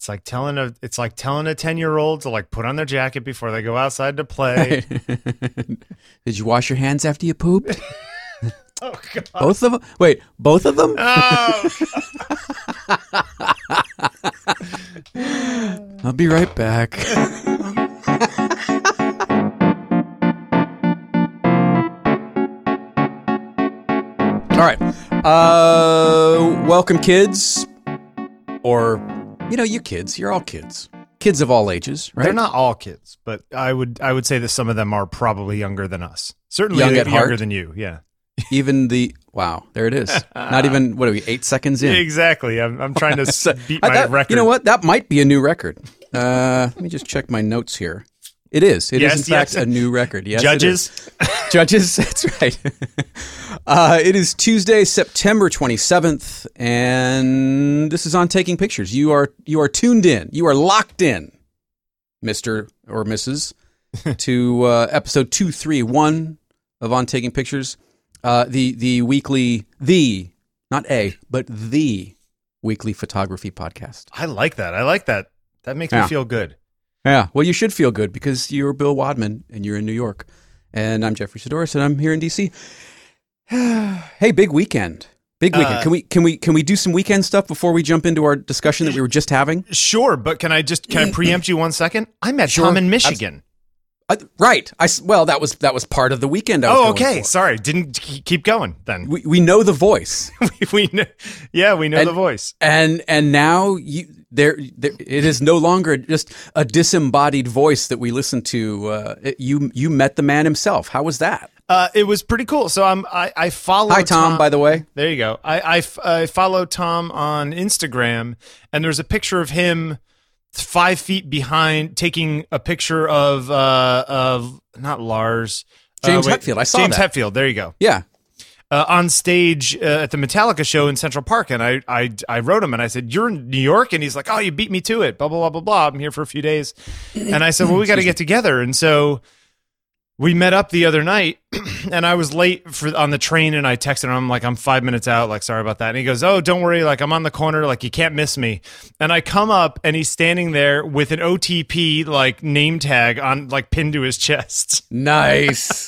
it's like telling a 10-year-old to like put on their jacket before they go outside to play. Did you wash your hands after you pooped? Oh God. Both of them? Wait, both of them? Oh. I'll be right back. All right. Welcome, kids. Or, you kids. You're all kids. Kids of all ages, right? They're not all kids, but I would say that some of them are probably younger than us. Certainly Young at younger heart. than you, yeah. Even wow, there it is. Not even, what are we, 8 seconds in? Exactly. I'm trying to beat my record. You know what? That might be a new record. Let me just check my notes here. It is. It is, in fact, a new record. Yes, Judges? Judges, that's right. It is Tuesday, September 27th, and this is On Taking Pictures. You are tuned in. You are locked in, Mr. or Mrs., to episode 231 of On Taking Pictures, the weekly, not the weekly photography podcast. I like that. That makes me feel good. Yeah, well, you should feel good because you're Bill Wadman and you're in New York, and I'm Jeffrey Sidoris and I'm here in DC. Hey, big weekend! Big weekend. Can we do some weekend stuff before we jump into our discussion that we were just having? Sure, but can I preempt you 1 second? I met Tom in Michigan. Right. That was part of the weekend. Okay. Sorry. Didn't keep going then. We know the voice. we know the voice. And now it is no longer just a disembodied voice that we listen to. You met the man himself. How was that? It was pretty cool. So I follow. Hi, Tom. By the way, there you go. I follow Tom on Instagram, and there's a picture of him 5 feet behind, taking a picture of not Lars, James Hetfield. I saw James that. Hetfield. There you go. Yeah, on stage at the Metallica show in Central Park, and I wrote him and I said, "You're in New York," and he's like, "Oh, you beat me to it." Blah blah blah blah blah. I'm here for a few days, and I said, "Well, we got to get together," and so we met up the other night, and I was late on the train, and I texted him. I'm like, I'm 5 minutes out. Like, sorry about that. And he goes, "Oh, don't worry. Like, I'm on the corner. Like, you can't miss me." And I come up, and he's standing there with an OTP like name tag on, like, pinned to his chest. Nice,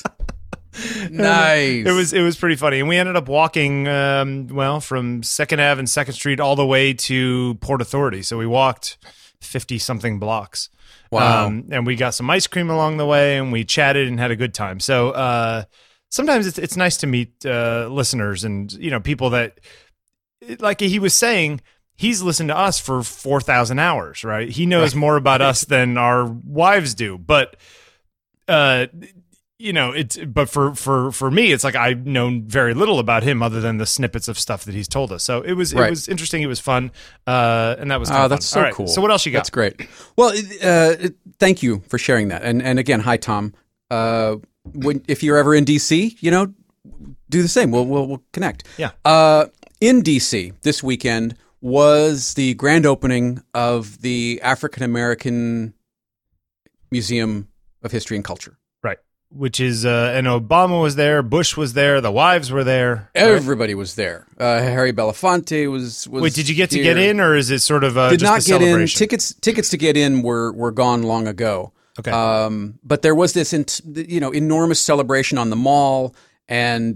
nice. It was pretty funny, and we ended up walking from 2nd Ave and 2nd Street all the way to Port Authority. So we walked 50 something blocks. Wow. And we got some ice cream along the way, and we chatted and had a good time. So sometimes it's nice to meet listeners and people that, like he was saying, he's listened to us for 4,000 hours, right? He knows more about us than our wives do, but but for me, it's like I've known very little about him other than the snippets of stuff that he's told us. So it was interesting. It was fun. And that was kind of that's fun. so cool. So what else you got? That's great. Well, thank you for sharing that. And again, hi, Tom. If you're ever in DC, do the same. We'll connect. Yeah. In DC this weekend was the grand opening of the African American Museum of History and Culture. Which is, and Obama was there, Bush was there, the wives were there. Everybody was there. Harry Belafonte was. Wait, did you get to get in, or is it sort of did just not a celebration? Get in. Tickets to get in were gone long ago. Okay. But there was this enormous celebration on the mall, and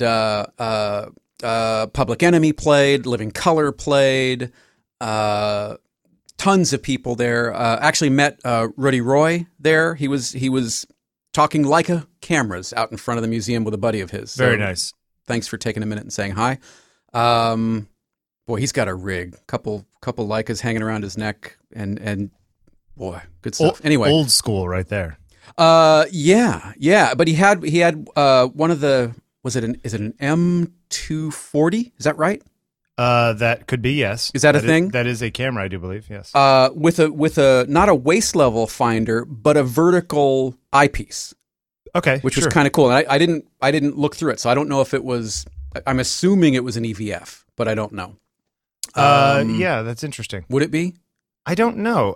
Public Enemy played, Living Colour played, tons of people there. Actually met Rudy Roy there. He was talking Leica cameras out in front of the museum with a buddy of his. Very nice. Thanks for taking a minute and saying hi. Boy, he's got a rig. Couple Leicas hanging around his neck, and boy, good stuff. Anyway, old school right there. Yeah. But he had one of the, is it an M240? Is that right? That could be, yes. Is that a thing? That is a camera, I do believe, yes. With a not a waist level finder, but a vertical eyepiece. Okay, which was kind of cool. And I didn't look through it, so I don't know if it was. I'm assuming it was an EVF, but I don't know. Yeah, that's interesting. Would it be? I don't know.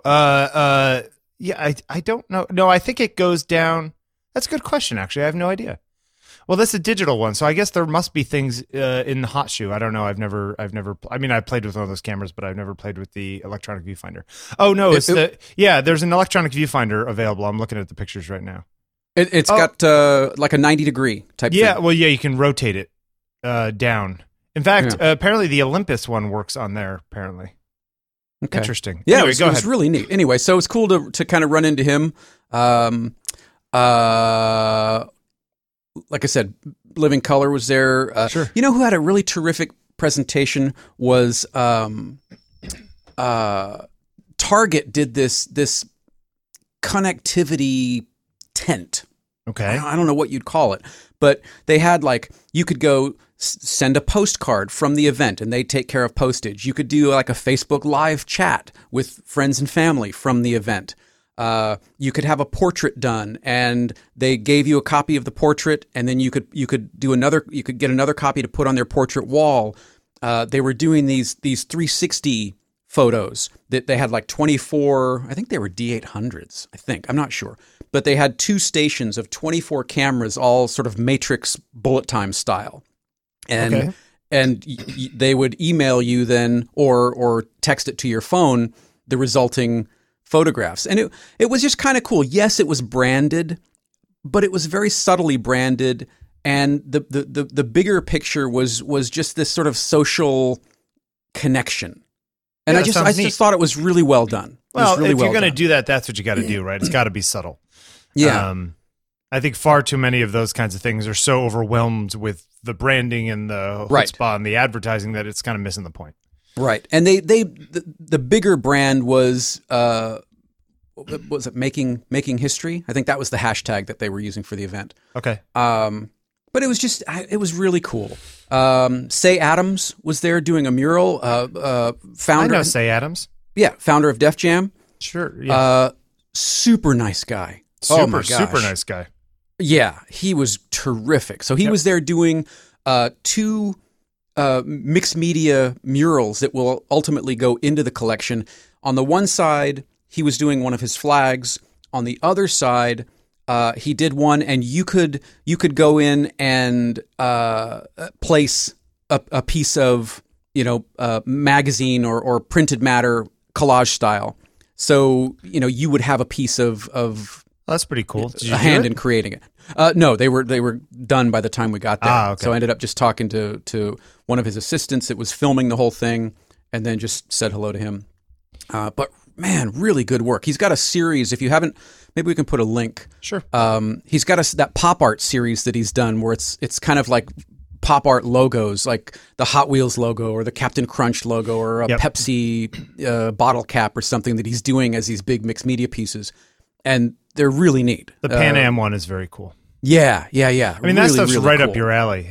Yeah, I don't know. No, I think it goes down. That's a good question, actually. I have no idea. Well, that's a digital one, so I guess there must be things in the hot shoe. I don't know. I've never. I mean, I played with one of those cameras, but I've never played with the electronic viewfinder. Oh no, there's an electronic viewfinder available. I'm looking at the pictures right now. It's got like a 90-degree type thing. Yeah, well, yeah, you can rotate it down. In fact, apparently the Olympus one works on there. Apparently, okay. Interesting. Yeah, anyway, it was really neat. Anyway, so it's cool to kind of run into him. Like I said, Living Color was there. Sure. You know who had a really terrific presentation was Target did this connectivity tent. Okay. I don't know what you'd call it, but they had like, you could go send a postcard from the event and they take care of postage. You could do like a Facebook live chat with friends and family from the event. You could have a portrait done and they gave you a copy of the portrait and then you could get another copy to put on their portrait wall. They were doing these 360 photos that they had like 24, I think they were D800s, I'm not sure. But they had 2 stations of 24 cameras, all sort of matrix bullet time style. And they would email you then or text it to your phone, the resulting photographs. And it was just kind of cool. Yes, it was branded, but it was very subtly branded. And the bigger picture was just this sort of social connection. And I just thought it was really well done. Well, if you're going to do that, that's what you got to do, right? It's got to be subtle. Yeah. I think far too many of those kinds of things are so overwhelmed with the branding and the chutzpah and the advertising that it's kind of missing the point. Right. And the bigger brand was it making history? I think that was the hashtag that they were using for the event. Okay. But it was really cool. Say Adams was there doing a mural. Founder. I know Say Adams. Yeah, founder of Def Jam. Sure. Yeah. Super nice guy. Super nice guy. Yeah, he was terrific. So he was there doing 2 mixed media murals that will ultimately go into the collection. On the one side, he was doing one of his flags. On the other side, he did one, and you could go in and place a piece of magazine or printed matter collage style. So you would have a piece of that's pretty cool. Did you a hand in creating it. No, they were done by the time we got there. Okay. So I ended up just talking to one of his assistants that was filming the whole thing, and then just said hello to him. But man, really good work. He's got a series. If you haven't, maybe we can put a link. Sure. He's got that pop art series that he's done, where it's kind of like pop art logos, like the Hot Wheels logo or the Captain Crunch logo or a Pepsi bottle cap or something that he's doing as these big mixed media pieces, and they're really neat. The Pan Am one is very cool. Yeah. I mean, that stuff's really right cool. Up your alley.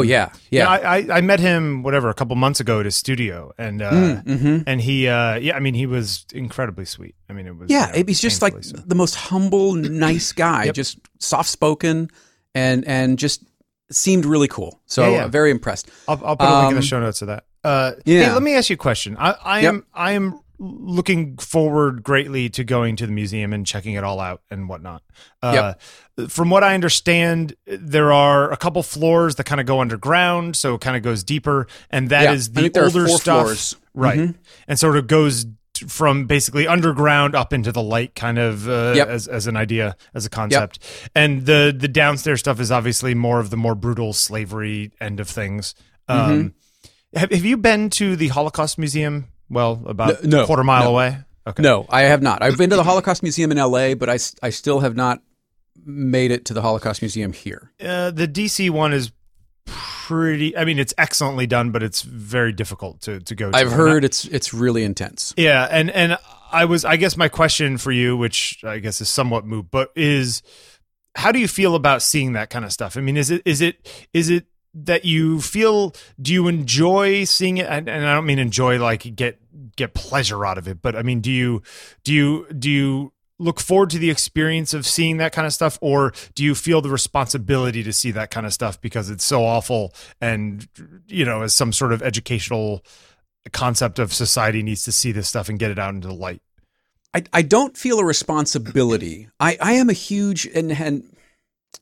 I met him a couple months ago at his studio, and and he he was incredibly sweet. I mean, it was he's just like the most humble, nice guy, just soft spoken, and just seemed really cool. So very impressed. I'll put a link in the show notes of that. Hey, let me ask you a question. I am looking forward greatly to going to the museum and checking it all out and whatnot. From what I understand, there are a couple floors that kind of go underground, so it kind of goes deeper, and that is the older stuff, floors. Right? Mm-hmm. And sort of goes from basically underground up into the light, kind of as an idea, as a concept. And the downstairs stuff is obviously more of the more brutal slavery end of things. Have you been to the Holocaust Museum? Well, about a quarter mile away? Okay. No, I have not. I've been to the Holocaust Museum in LA, but I still have not made it to the Holocaust Museum here. The DC one is pretty, it's excellently done, but it's very difficult to go to. I've heard it's really intense. Yeah, and I guess my question for you, which I guess is somewhat moot, but is how do you feel about seeing that kind of stuff? I mean, is it that you feel, do you enjoy seeing it? And I don't mean enjoy like get pleasure out of it, but I mean, do you look forward to the experience of seeing that kind of stuff, or do you feel the responsibility to see that kind of stuff because it's so awful and, as some sort of educational concept of society needs to see this stuff and get it out into the light? I don't feel a responsibility. I am a huge, and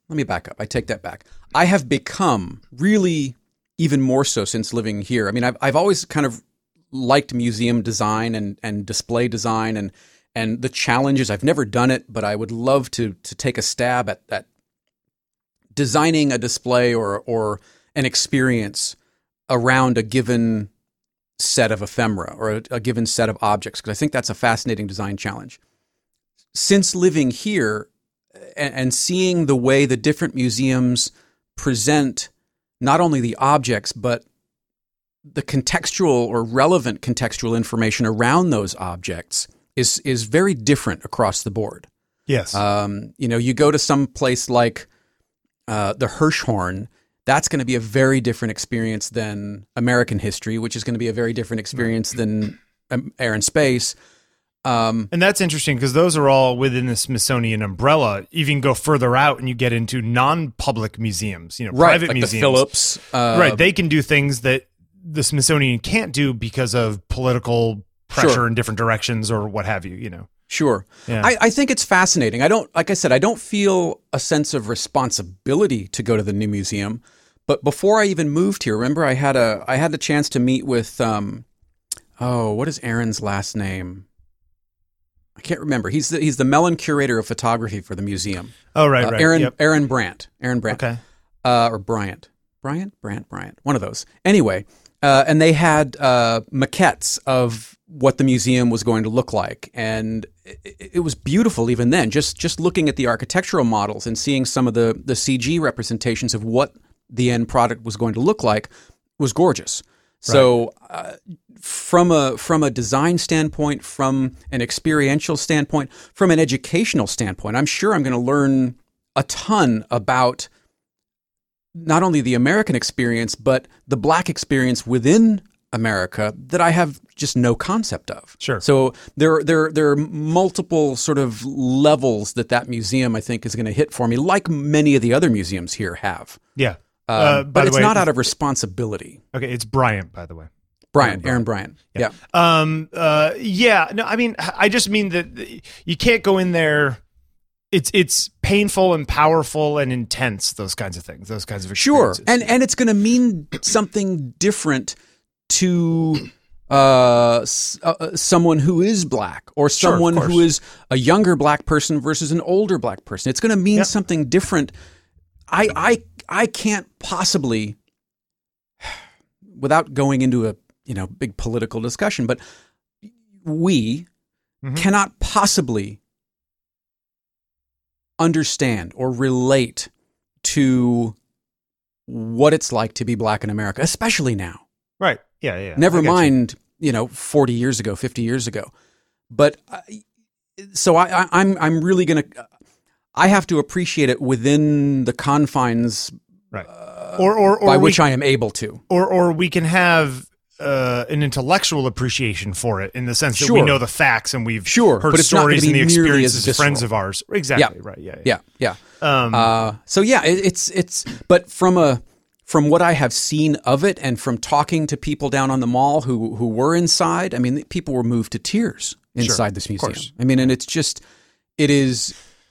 let me back up. I take that back. I have become really even more so since living here. I mean, I've always kind of liked museum design and display design and the challenges. I've never done it, but I would love to take a stab at designing a display or an experience around a given set of ephemera or a given set of objects, because I think that's a fascinating design challenge. Since living here and seeing the way the different museums present not only the objects, but the contextual or relevant contextual information around those objects is very different across the board. Yes. You go to some place like the Hirshhorn, that's going to be a very different experience than American history, which is going to be a very different experience than Air and Space. And that's interesting because those are all within the Smithsonian umbrella. Even go further out and you get into non-public museums, private like museums. The Phillips. Right. They can do things that the Smithsonian can't do because of political pressure in different directions or what have you, Sure. Yeah. I think it's fascinating. I don't feel a sense of responsibility to go to the new museum. But before I even moved here, remember I had the chance to meet with, what is Aaron's last name? I can't remember. He's the Mellon curator of photography for the museum. Oh, right. Aaron Brandt. Okay. Or Bryant. Bryant? Bryant. One of those. Anyway, and they had maquettes of what the museum was going to look like. And it was beautiful even then, just looking at the architectural models and seeing some of the CG representations of what the end product was going to look like was gorgeous. So from a design standpoint, from an experiential standpoint, from an educational standpoint, I'm sure I'm going to learn a ton about not only the American experience, but the Black experience within America that I have just no concept of. Sure. So there are multiple sort of levels that museum, I think, is going to hit for me, like many of the other museums here have. Yeah. But it's not out of responsibility. Okay, it's Bryant, by the way. Aaron Bryant. Yeah. No, I mean, I just mean that you can't go in there. It's painful and powerful and intense. Those kinds of things. Those kinds of experiences. Sure, and it's going to mean something different to someone who is Black or someone who is a younger Black person versus an older Black person. It's going to mean something different. I can't possibly, without going into a big political discussion, but we cannot possibly understand or relate to what it's like to be Black in America, especially now. Right. Yeah. Never mind, 40 years ago, 50 years ago. But so I'm really going to. I have to appreciate it within the confines, right? Or by which I am able to, or we can have an intellectual appreciation for it in the sense that we know the facts and we've heard but it's stories and the experiences of friends of ours. Exactly. Right. Yeah. So yeah, it's but from what I have seen of it and from talking to people down on the mall who were inside, I mean, people were moved to tears inside this museum. I mean, and it is.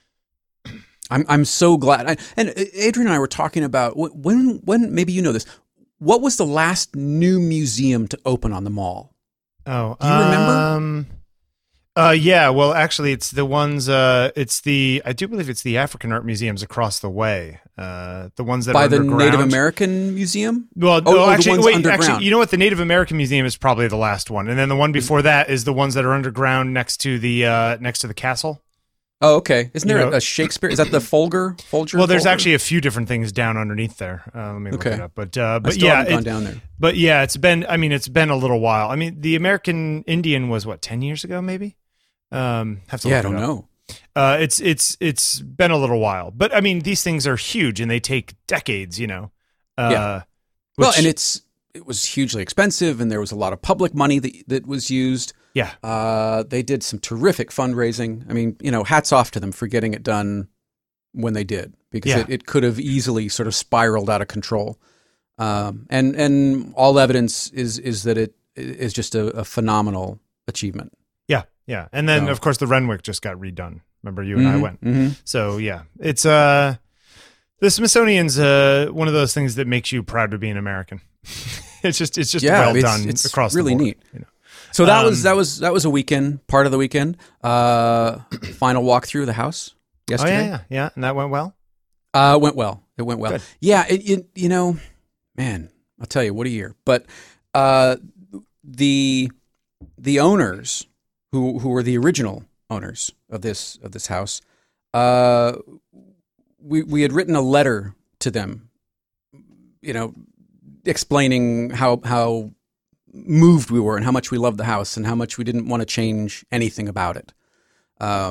I'm so glad. And Adrian and I were talking about when maybe you know this. What was the last new museum to open on the mall? Oh, do you remember? Yeah. Well, actually, it's the ones. I do believe it's the African art museums across the way. The ones that by are the underground. Native American Museum. Well, actually, you know what? The Native American Museum is probably the last one, and then the one before that is the ones that are underground next to the castle. Oh, okay. Isn't there a Shakespeare? Is that the Folger? Well, there's actually a few different things down underneath there. Let me look it up. But I still haven't gone down there. But yeah, it's been a little while. I mean, the American Indian was 10 years ago, maybe. Have to look I don't know. It's been a little while, but I mean, these things are huge and they take decades. Well, and it was hugely expensive, and there was a lot of public money that was used. Yeah. They did some terrific fundraising. I mean, hats off to them for getting it done when they did, because it could have easily sort of spiraled out of control. And all evidence is that it is just a phenomenal achievement. Yeah. And then, of course, the Renwick just got redone. Remember, you and I went. Mm-hmm. So, yeah, it's The Smithsonian's one of those things that makes you proud to be an American. It's just well done it's across really the board. Neat. You know? So that was a weekend, part of the weekend. Final walkthrough of the house yesterday. Oh yeah, and that went well. It went well. Good. Yeah, you know, man, I'll tell you, what a year. But the owners who were the original owners of this house, we had written a letter to them, you know, explaining how moved we were and how much we loved the house and how much we didn't want to change anything about it. I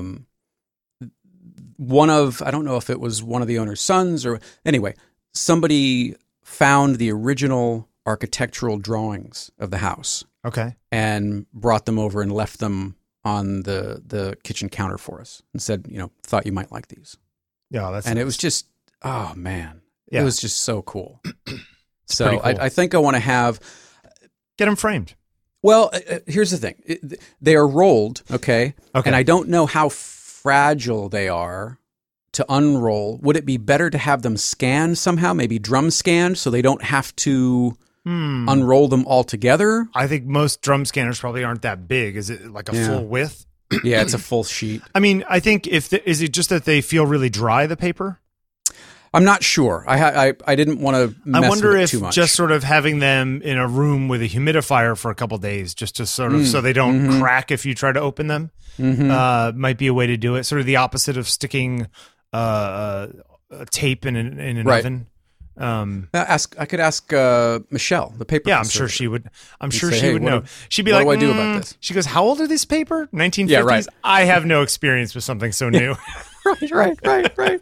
don't know if it was one of the owner's sons or anyway, somebody found the original architectural drawings of the house. Okay. And brought them over and left them on the kitchen counter for us and said, you know, thought you might like these. Yeah, that's and nice. It was just, oh man, yeah. It was just so cool. So pretty cool. I think I want to have. Get them framed. Well, here's the thing. They are rolled, okay? And I don't know how fragile they are to unroll. Would it be better to have them scanned somehow, maybe drum scanned, so they don't have to unroll them all together? I think most drum scanners probably aren't that big. Is it like a full width? Yeah, it's a full sheet. I mean, I think is it just that they feel really dry, the paper? I'm not sure. I didn't want to mess with it too much. Just sort of having them in a room with a humidifier for a couple days, just to sort of so they don't crack if you try to open them, might be a way to do it. Sort of the opposite of sticking tape in an oven. I could ask Michelle, the paper. Yeah, I'm sure she would. I'm sure say, she hey, would know. She'd be what like, do I do about this? She goes, "How old are these paper? 1950s? Yeah, right. I have no experience with something so new." Right.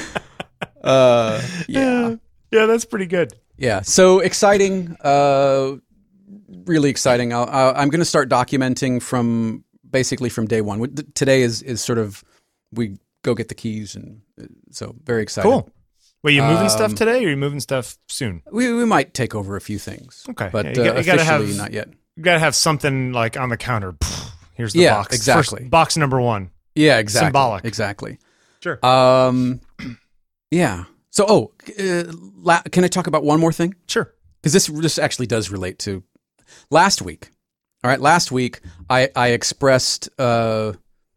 Yeah, that's pretty good. Yeah, so exciting, really exciting. I'm going to start documenting from day one. Today is sort of, we go get the keys, and so very exciting. Cool. Wait, you moving stuff today, or are you moving stuff soon? We might take over a few things. Okay, but you gotta officially not yet. You gotta have something like on the counter. Here's the box. Exactly. First, box number one. Yeah, exactly. Symbolic. Exactly. Sure. Yeah. So, can I talk about one more thing? Sure. Because this actually does relate to last week. All right, last week I expressed a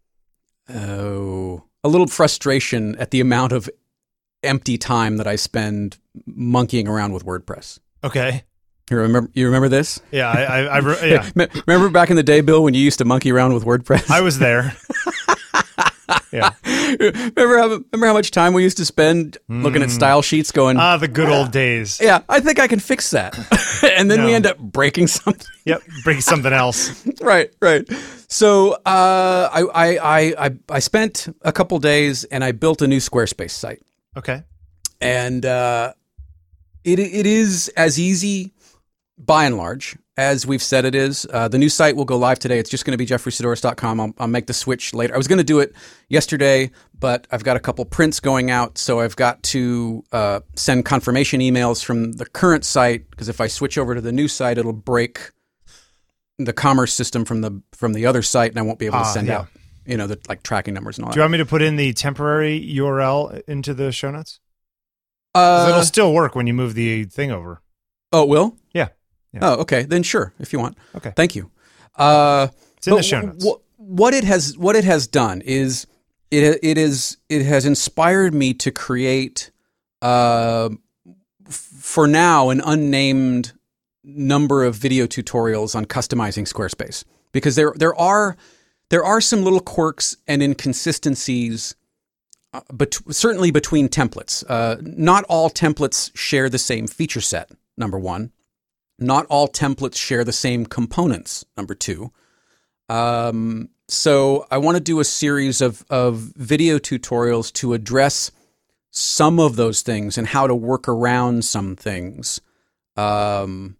little frustration at the amount of empty time that I spend monkeying around with WordPress. Okay. You remember this? Yeah, I yeah. Remember back in the day, Bill, when you used to monkey around with WordPress? I was there. Yeah. Remember how much time we used to spend looking at style sheets going, the good old days. Yeah, I think I can fix that. And then we end up breaking something. Yep, breaking something else. Right. So I spent a couple days and I built a new Squarespace site. Okay. And it is as easy, by and large, as we've said it is. The new site will go live today. It's just going to be jeffreysidoris.com. I'll make the switch later. I was going to do it yesterday, but I've got a couple prints going out, so I've got to send confirmation emails from the current site, because if I switch over to the new site, it'll break the commerce system from the other site, and I won't be able to send out, the like tracking numbers and all that. Do you want me to put in the temporary URL into the show notes? 'Cause it'll still work when you move the thing over. Oh, it will? Yeah. Oh, okay. Then sure, if you want. Okay. Thank you. It's in the show notes. What it has done is it has inspired me to create, for now, an unnamed number of video tutorials on customizing Squarespace, because there are some little quirks and inconsistencies, certainly between templates. Not all templates share the same feature set. Number one. Not all templates share the same components, number two. So I want to do a series of video tutorials to address some of those things and how to work around some things. Not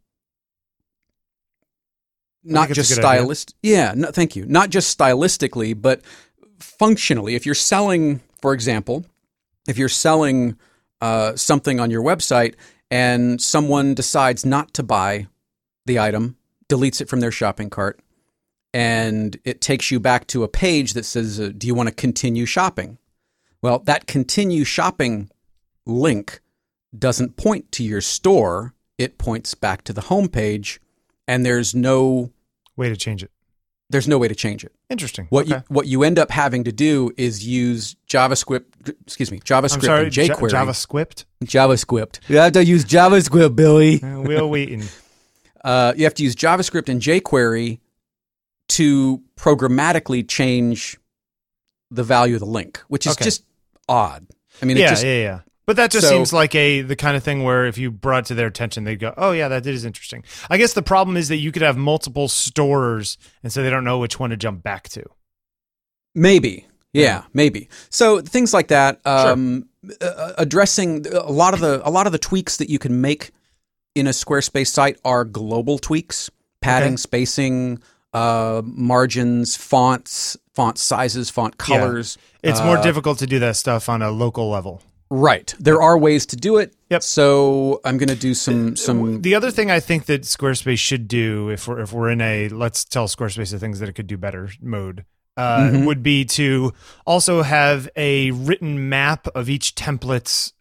just stylistic. Yeah, no, thank you. Not just stylistically, but functionally. If you're selling, for example, something on your website, and someone decides not to buy the item, deletes it from their shopping cart, and it takes you back to a page that says, do you want to continue shopping? Well, that continue shopping link doesn't point to your store. It points back to the homepage, and there's no way to change it. There's no way to change it. Interesting. What you end up having to do is use JavaScript and jQuery. JavaScript. You have to use JavaScript, Billy. We're waiting. You have to use JavaScript and jQuery to programmatically change the value of the link, which is just odd. I mean, yeah. But that just seems like the kind of thing where if you brought it to their attention, they'd go, oh, yeah, that is interesting. I guess the problem is that you could have multiple stores, and so they don't know which one to jump back to. Maybe. Yeah, maybe. So things like that, addressing a lot of the tweaks that you can make in a Squarespace site are global tweaks, padding, spacing, margins, fonts, font sizes, font colors. Yeah. It's more difficult to do that stuff on a local level. Right. There are ways to do it. Yep. So I'm going to do some. The other thing I think that Squarespace should do, if we're in a let's tell Squarespace the things that it could do better mode, would be to also have a written map of each template's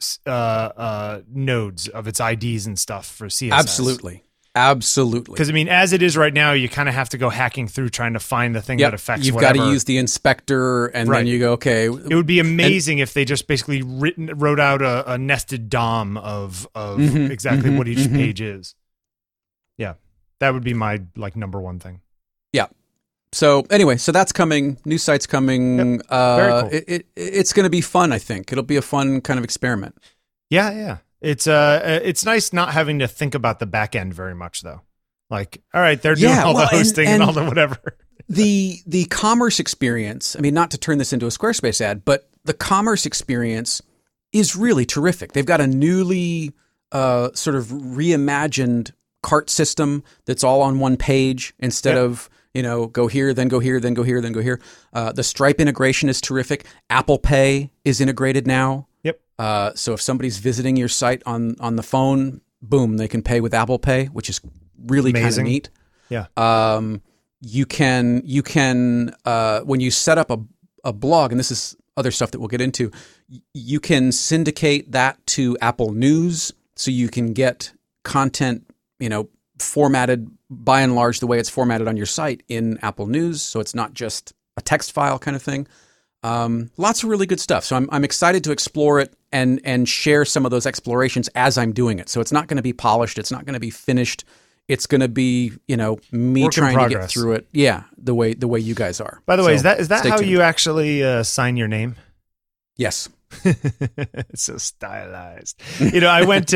nodes of its IDs and stuff for CSS. Absolutely. Because, I mean, as it is right now, you kind of have to go hacking through trying to find the thing that affects You've whatever. got to use the inspector, and then you go, okay. It would be amazing if they just basically wrote out a nested DOM of exactly what each page is. Yeah. That would be my number one thing. Yeah. So anyway, that's coming. New site's coming. Yep. Very cool. It's going to be fun, I think. It'll be a fun kind of experiment. Yeah. It's nice not having to think about the back end very much, though. Like, all right, they're doing all the hosting and all the whatever. The commerce experience, I mean, not to turn this into a Squarespace ad, but the commerce experience is really terrific. They've got a newly sort of reimagined cart system that's all on one page instead of, go here, then go here, then go here, then go here. The Stripe integration is terrific. Apple Pay is integrated now. Yep. So if somebody's visiting your site on the phone, boom, they can pay with Apple Pay, which is really kind of neat. Yeah. You can when you set up a blog, and this is other stuff that we'll get into, you can syndicate that to Apple News, so you can get content, formatted by and large the way it's formatted on your site in Apple News, so it's not just a text file kind of thing. Lots of really good stuff. So I'm excited to explore it and share some of those explorations as I'm doing it. So it's not going to be polished. It's not going to be finished. It's going to be, me work trying to get through it. Yeah, the way you guys are. By the way, is that how you actually sign your name? Yes. It's so stylized. I went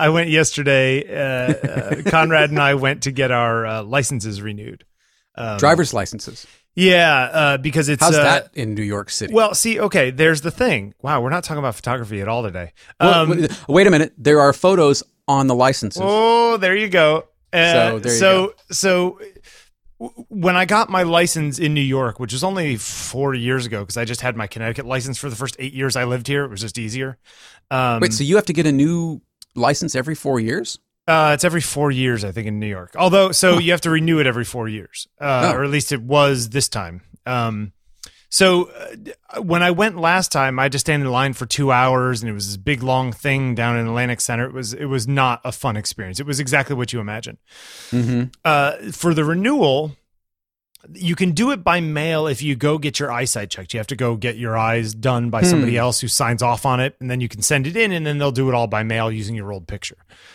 yesterday. Conrad and I went to get our licenses renewed. Driver's licenses. Yeah, because it's... How's that in New York City? Well, see, okay, there's the thing. Wow, we're not talking about photography at all today. Wait a minute. There are photos on the licenses. Oh, there you go. So when I got my license in New York, which was only 4 years ago, because I just had my Connecticut license for the first 8 years I lived here. It was just easier. Wait, so you have to get a new license every 4 years? It's every 4 years, I think, in New York. Although, you have to renew it every 4 years, or at least it was this time. When I went last time, I had to stand in line for 2 hours, and it was this big, long thing down in Atlantic Center. It was not a fun experience. It was exactly what you imagine. Mm-hmm. For the renewal, you can do it by mail if you go get your eyesight checked. You have to go get your eyes done by somebody else who signs off on it, and then you can send it in, and then they'll do it all by mail using your old picture.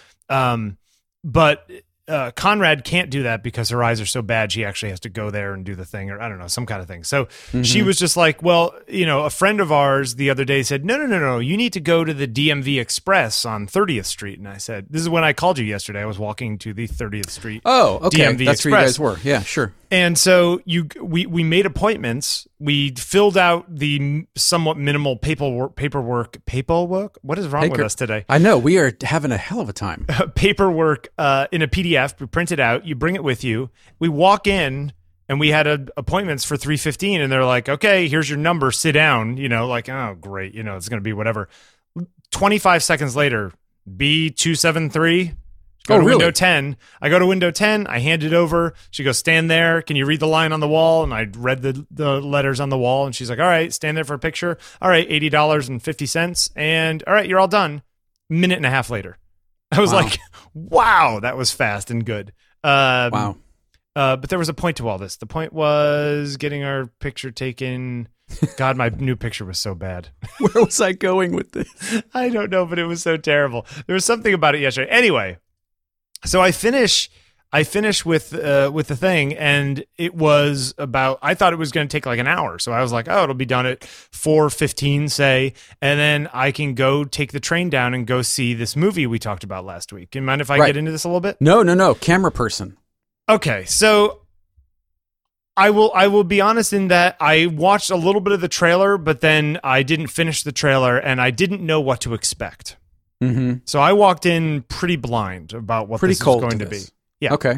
But Conrad can't do that because her eyes are so bad. She actually has to go there and do the thing, or I don't know, some kind of thing. So she was just like, well, a friend of ours the other day said, no, you need to go to the DMV Express on 30th Street. And I said, this is when I called you yesterday. I was walking to the 30th Street. Oh, okay. DMV That's Express. where you guys were. Yeah, sure. And so we made appointments. We filled out the somewhat minimal paperwork. What is wrong with us today? I know, we are having a hell of a time. Paperwork in a PDF. We print it out. You bring it with you. We walk in, and we had appointments for 3:15, and they're like, "Okay, here's your number. Sit down." Like, oh, great. It's going to be whatever. 25 seconds later, B273. Go to really? window 10. I go to window 10. I hand it over. She goes, stand there. Can you read the line on the wall? And I read the letters on the wall. And she's like, all right, stand there for a picture. All right, $80.50. And all right, you're all done. Minute and a half later. I was like, wow, that was fast and good. Wow. But there was a point to all this. The point was getting our picture taken. God, my new picture was so bad. Where was I going with this? I don't know, but it was so terrible. There was something about it yesterday. Anyway, so I finish with the thing, and it was about. I thought it was going to take like an hour, so I was like, oh, it'll be done at 4:15, say, and then I can go take the train down and go see this movie we talked about last week. Do you mind if I get into this a little bit? No. Camera person. Okay, so I will be honest in that I watched a little bit of the trailer, but then I didn't finish the trailer, and I didn't know what to expect. Mm-hmm. So I walked in pretty blind about what this was going to be. Yeah. Okay.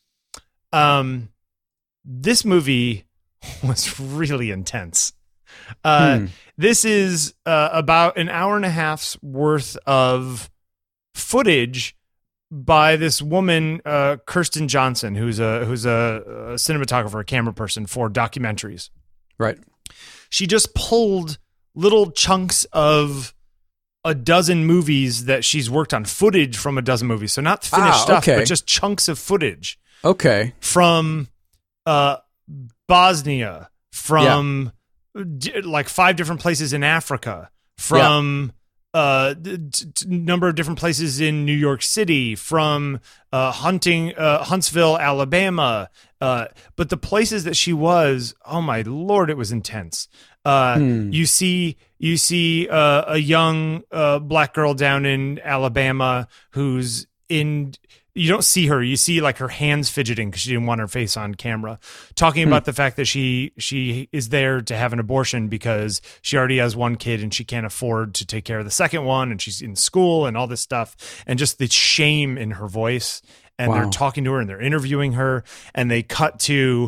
This movie was really intense. This is about an hour and a half's worth of footage by this woman, Kirsten Johnson, who's a cinematographer, a camera person for documentaries. Right. She just pulled little chunks of a dozen movies that she's worked on, footage from a dozen movies. So not finished stuff, but just chunks of footage. Okay. From Bosnia, from like 5 different places in Africa, from number of different places in New York City, from Huntsville, Alabama. But the places that she was, oh my Lord, it was intense. You see a young black girl down in Alabama who's in. You don't see her. You see like her hands fidgeting because she didn't want her face on camera, talking about the fact that she is there to have an abortion because she already has one kid and she can't afford to take care of the second one, and she's in school and all this stuff, and just the shame in her voice. And they're talking to her and they're interviewing her, and they cut to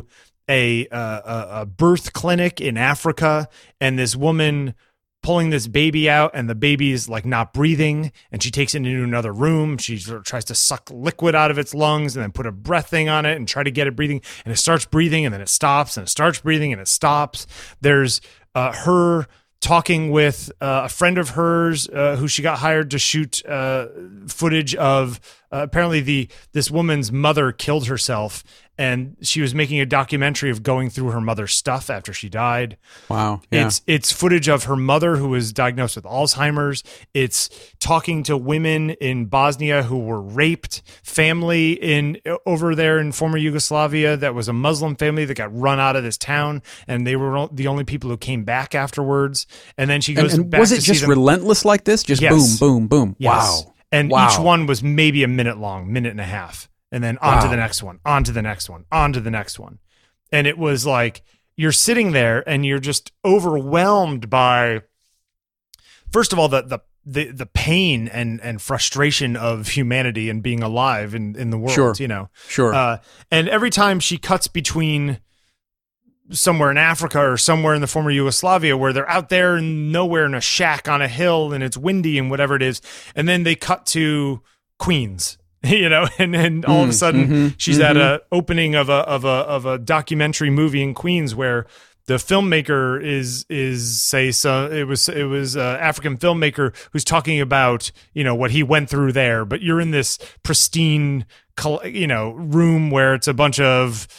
a birth clinic in Africa, and this woman pulling this baby out, and the baby is like not breathing, and she takes it into another room. She sort of tries to suck liquid out of its lungs and then put a breath thing on it and try to get it breathing, and it starts breathing and then it stops, and it starts breathing and it stops. There's her talking with a friend of hers who she got hired to shoot footage of. Apparently this woman's mother killed herself, and she was making a documentary of going through her mother's stuff after she died. Wow. Yeah. It's footage of her mother who was diagnosed with Alzheimer's. It's talking to women in Bosnia who were raped, family over there in former Yugoslavia that was a Muslim family that got run out of this town, and they were the only people who came back afterwards. And then she goes and back was it to just see them. Relentless like this? Just Yes. boom, boom, boom. Yes. Wow. And each one was maybe a minute long, minute and a half. And then on to the next one, on to the next one, on to the next one. And it was like, you're sitting there and you're just overwhelmed by, first of all, the pain and frustration of humanity and being alive in the world, Sure. you know? Sure. And every time she cuts between somewhere in Africa or somewhere in the former Yugoslavia where they're out there and nowhere in a shack on a hill and it's windy and whatever it is. And then they cut to Queens, you know, and all of a sudden she's at a opening of a documentary movie in Queens where the filmmaker is say, so it was African filmmaker who's talking about, you know, what he went through there, but you're in this pristine, you know, room where it's a bunch of,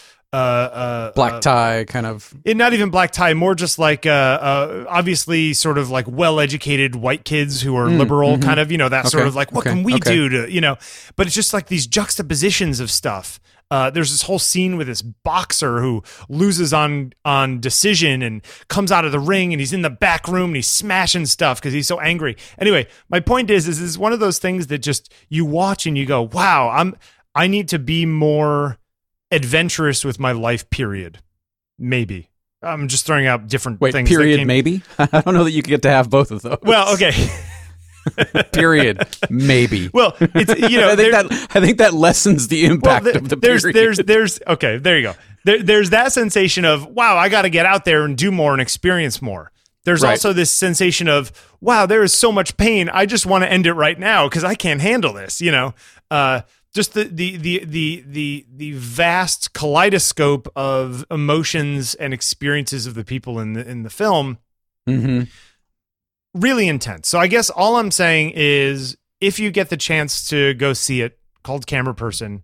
black tie kind of, not even black tie, more just like obviously sort of like well-educated white kids who are liberal kind of, you know, that sort of like, what can we do to, you know, but it's just like these juxtapositions of stuff. There's this whole scene with this boxer who loses on decision and comes out of the ring, and he's in the back room and he's smashing stuff because he's so angry. Anyway, my point is it's one of those things that just you watch and you go, wow, I need to be more adventurous with my life, period. Maybe. I'm just throwing out different things. Period, maybe? I don't know that you could get to have both of those. Well, okay. Period, maybe. Well, it's, you know, I think that lessens the impact of the period. There's okay, there you go. There's that sensation of, wow, I got to get out there and do more and experience more. There's also this sensation of, wow, there is so much pain. I just want to end it right now because I can't handle this, you know. just the vast kaleidoscope of emotions and experiences of the people in the film. Mm-hmm. Really intense. So I guess all I'm saying is, if you get the chance to go see it, called Camera Person,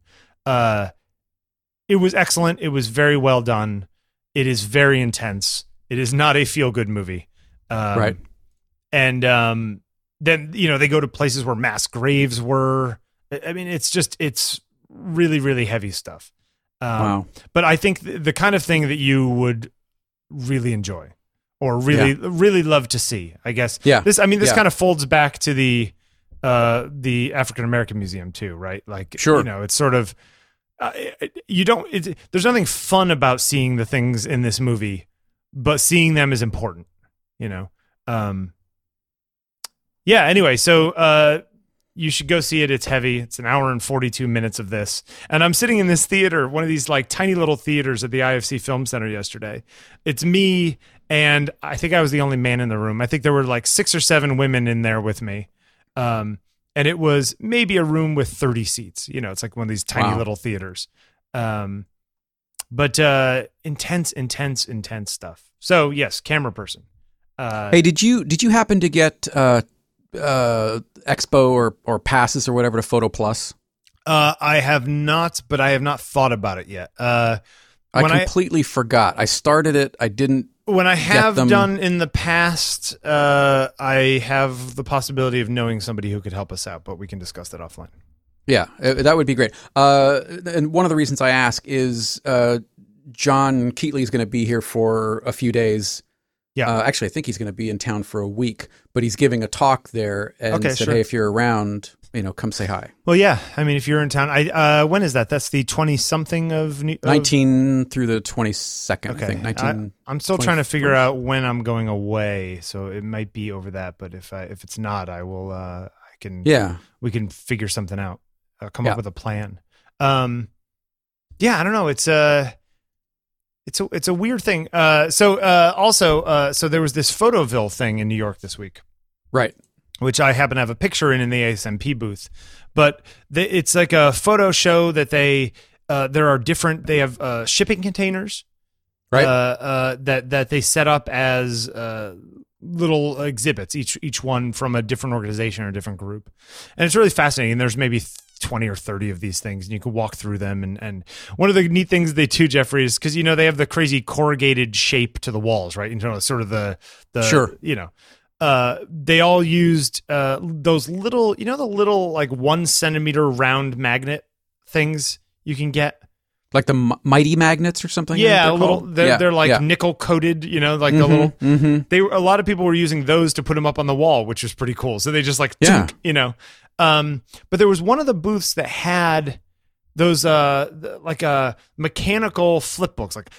it was excellent. It was very well done. It is very intense. It is not a feel-good movie. Right. And then, they go to places where mass graves were. I mean, it's really, really heavy stuff. Wow. But I think the kind of thing that you would really enjoy or really love to see, I guess. Yeah. This kind of folds back to the African American Museum too, right? Like, sure. It's sort of, there's nothing fun about seeing the things in this movie, but seeing them is important, anyway, so you should go see it. It's heavy. It's an hour and 42 minutes of this. And I'm sitting in this theater, one of these like tiny little theaters at the IFC Film Center yesterday. It's me, and I think I was the only man in the room. I think there were like 6 or 7 women in there with me. And it was maybe a room with 30 seats. It's like one of these tiny little theaters. But intense stuff. So yes, Camera Person. Hey, did you happen to get expo or passes or whatever to Photo Plus? I have not, but I have not thought about it yet. I completely forgot. I started it. I didn't. When I have done in the past, I have the possibility of knowing somebody who could help us out, but we can discuss that offline. Yeah, that would be great. And one of the reasons I ask is John Keatley is going to be here for a few days. Yeah. Actually, I think he's going to be in town for a week, but he's giving a talk there and said, sure. Hey, if you're around, come say hi. Well, yeah. I mean, if you're in town, when is that? That's the 20-something of 19 through the 22nd, okay. I think. 19. I'm still trying to figure out when I'm going away, so it might be over that. But if it's not, I will. I can. Yeah. We can figure something out. Come up with a plan. I don't know. It's a weird thing. So there was this Photoville thing in New York this week, right? Which I happen to have a picture in the ASMP booth, but it's like a photo show that they have shipping containers, right? That they set up as little exhibits, each one from a different organization or a different group, and it's really fascinating. There's maybe 20 or 30 of these things, and you can walk through them. And one of the neat things they do, Jeffrey, is because they have the crazy corrugated shape to the walls, right? Sort of the sure. They all used those little, the little like 1 centimeter round magnet things you can get. Like the mighty magnets or something? Yeah, they're like nickel coated, like the little, a lot of people were using those to put them up on the wall, which was pretty cool. So they just like, but there was one of the booths that had those, like mechanical flip books, like,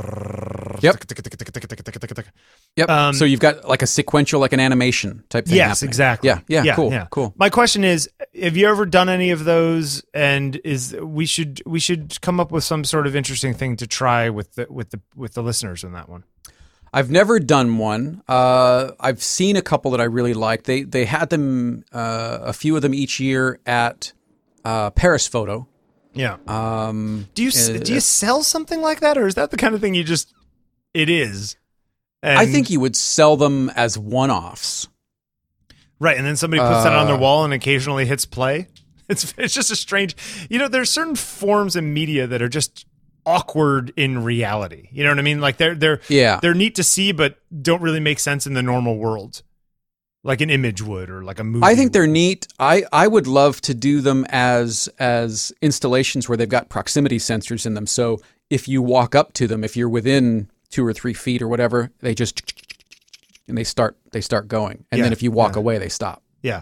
Yep. So you've got like a sequential, like an animation type thing. Yes, happening. exactly. Yeah, cool. My question is, have you ever done any of those? And we should come up with some sort of interesting thing to try with the listeners in that one. I've never done one. I've seen a couple that I really like. They had them, a few of them each year at Paris Photo. Yeah. Do you sell something like that, or is that the kind of thing it is? And, I think you would sell them as one-offs. Right, and then somebody puts that on their wall and occasionally hits play. It's just a strange, there's certain forms of media that are just awkward in reality. You know what I mean? Like they're neat to see, but don't really make sense in the normal world, like an image would, or like a movie. I think they're neat. I would love to do them as installations where they've got proximity sensors in them. So if you walk up to them, if you're within 2 or 3 feet or whatever, they just and they start going, and then if you walk away, they stop. Yeah,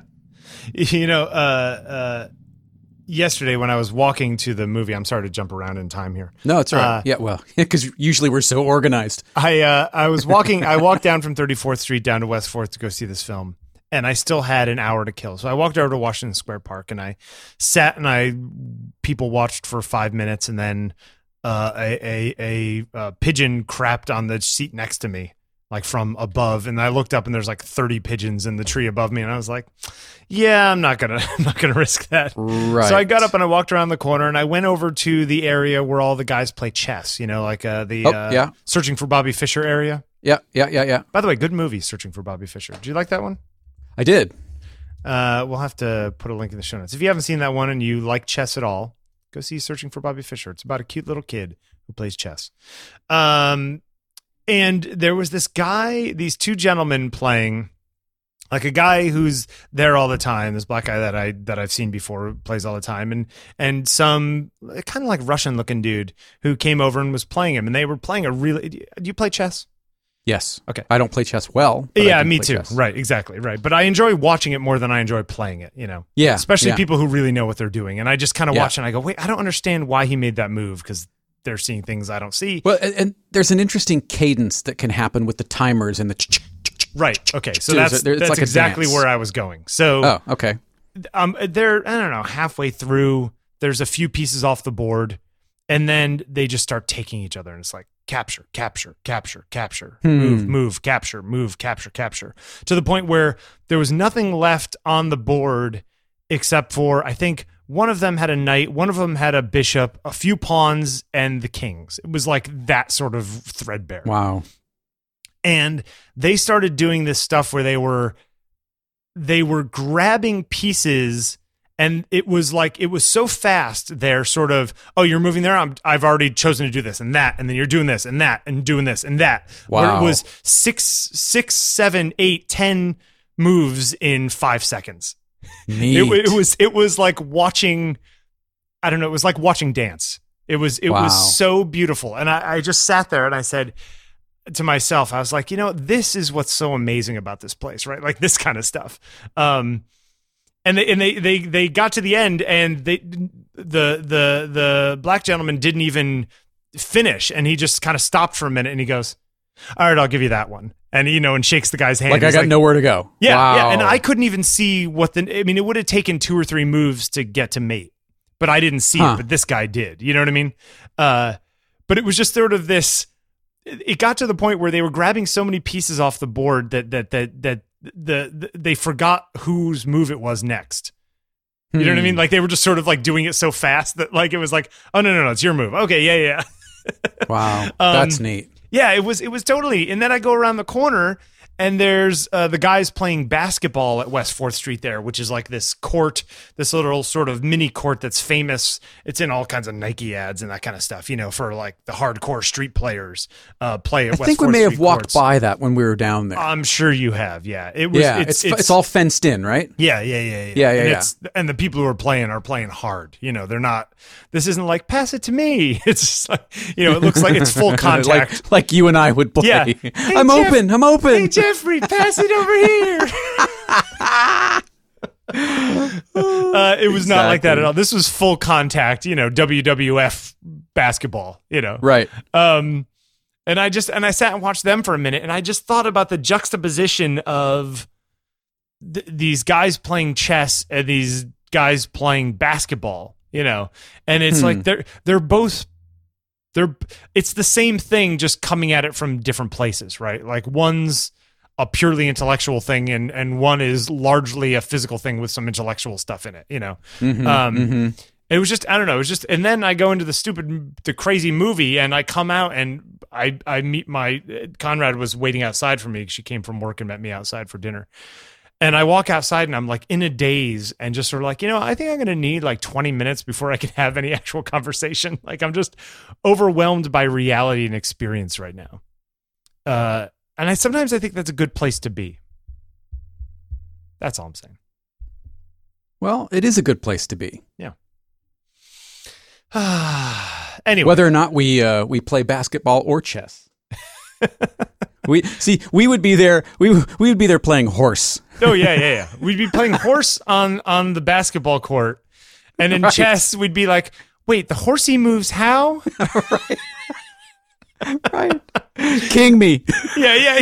yesterday when I was walking to the movie, I'm sorry to jump around in time here. No, it's all right. Yeah, well, because usually we're so organized. I was walking. I walked down from 34th Street down to West 4th to go see this film, and I still had an hour to kill. So I walked over to Washington Square Park, and I sat and people watched for 5 minutes, and then a pigeon crapped on the seat next to me. like from above, and I looked up and there's like 30 pigeons in the tree above me, and I was like, yeah, I'm not gonna risk that. Right. So I got up and I walked around the corner and I went over to the area where all the guys play chess, like the Searching for Bobby Fischer area. Yeah. By the way, good movie, Searching for Bobby Fischer. Did you like that one? I did. We'll have to put a link in the show notes. If you haven't seen that one and you like chess at all, go see Searching for Bobby Fischer. It's about a cute little kid who plays chess. And there was these two gentlemen playing, like a guy who's there all the time, this black guy that I've seen before who plays all the time, and some kind of like Russian looking dude who came over and was playing him, and they were playing do you play chess? Yes. Okay. I don't play chess well. Yeah, me too. Chess. Right, exactly. Right. But I enjoy watching it more than I enjoy playing it, Yeah. Especially people who really know what they're doing. And I just kind of watch and I go, wait, I don't understand why he made that move, because they're seeing things I don't see. Well, and there's an interesting cadence that can happen with the timers and the right. Okay. So that's like exactly where I was going. So okay. They're, I don't know, halfway through, there's a few pieces off the board, and then they just start taking each other, and it's like capture, capture, capture, capture, move, capture, move, capture, capture, to the point where there was nothing left on the board except for, I think, one of them had a knight, one of them had a bishop, a few pawns, and the kings. It was like that sort of threadbare. Wow. And they started doing this stuff where they were grabbing pieces, and it was so fast. They're sort of, oh, you're moving there. I've already chosen to do this and that, and then you're doing this and that, and doing this and that. Wow. Where it was 6, 7, 8, 10 moves in 5 seconds. Neat. It was like watching, I don't know, it was like watching dance. It was so beautiful. And I just sat there and I said to myself, I was like, this is what's so amazing about this place, right? Like this kind of stuff. And they got to the end, and the black gentleman didn't even finish, and he just kind of stopped for a minute and he goes, all right, I'll give you that one. And, and shakes the guy's hand. Like, I got nowhere to go. Yeah. Wow. Yeah. And I couldn't even see it would have taken 2 or 3 moves to get to mate, but I didn't see it, but this guy did. You know what I mean? But it was just sort of this, it got to the point where they were grabbing so many pieces off the board that they forgot whose move it was next. You know what I mean? Like they were just sort of like doing it so fast that like, it was like, oh no, it's your move. Okay. Yeah. Wow. That's neat. Yeah, it was totally. And then I go around the corner, and there's the guys playing basketball at West 4th Street there, which is like this court, this little sort of mini court that's famous. It's in all kinds of Nike ads and that kind of stuff, for like the hardcore street players play at West 4th Street. I think we may have walked by that when we were down there. I'm sure you have, yeah. It's all fenced in, right? Yeah. Yeah. And the people who are playing hard. They're not, this isn't like, pass it to me. It's just like, it looks like it's full contact. like you and I would play. Yeah. Hey, I'm open. Hey, Jeffrey, pass it over here. It was not like that at all. This was full contact, WWF basketball, Right. And I sat and watched them for a minute, and I just thought about the juxtaposition of these guys playing chess and these guys playing basketball, and it's like they're both. It's the same thing, just coming at it from different places, right? Like one's a purely intellectual thing, and one is largely a physical thing with some intellectual stuff in it, It was just, I don't know, it was just, and then I go into the crazy movie, and I come out and I meet Conrad was waiting outside for me. She came from work and met me outside for dinner. And I walk outside and I'm like in a daze and just sort of like, I think I'm going to need like 20 minutes before I can have any actual conversation. Like I'm just overwhelmed by reality and experience right now. And sometimes I think that's a good place to be. That's all I'm saying. Well, it is a good place to be. Yeah. Anyway. Whether or not we play basketball or chess. We would be there. We would be there playing horse. Oh yeah. We'd be playing horse on the basketball court, and in chess we'd be like, "Wait, the horsey moves how?" Right. King me. Yeah.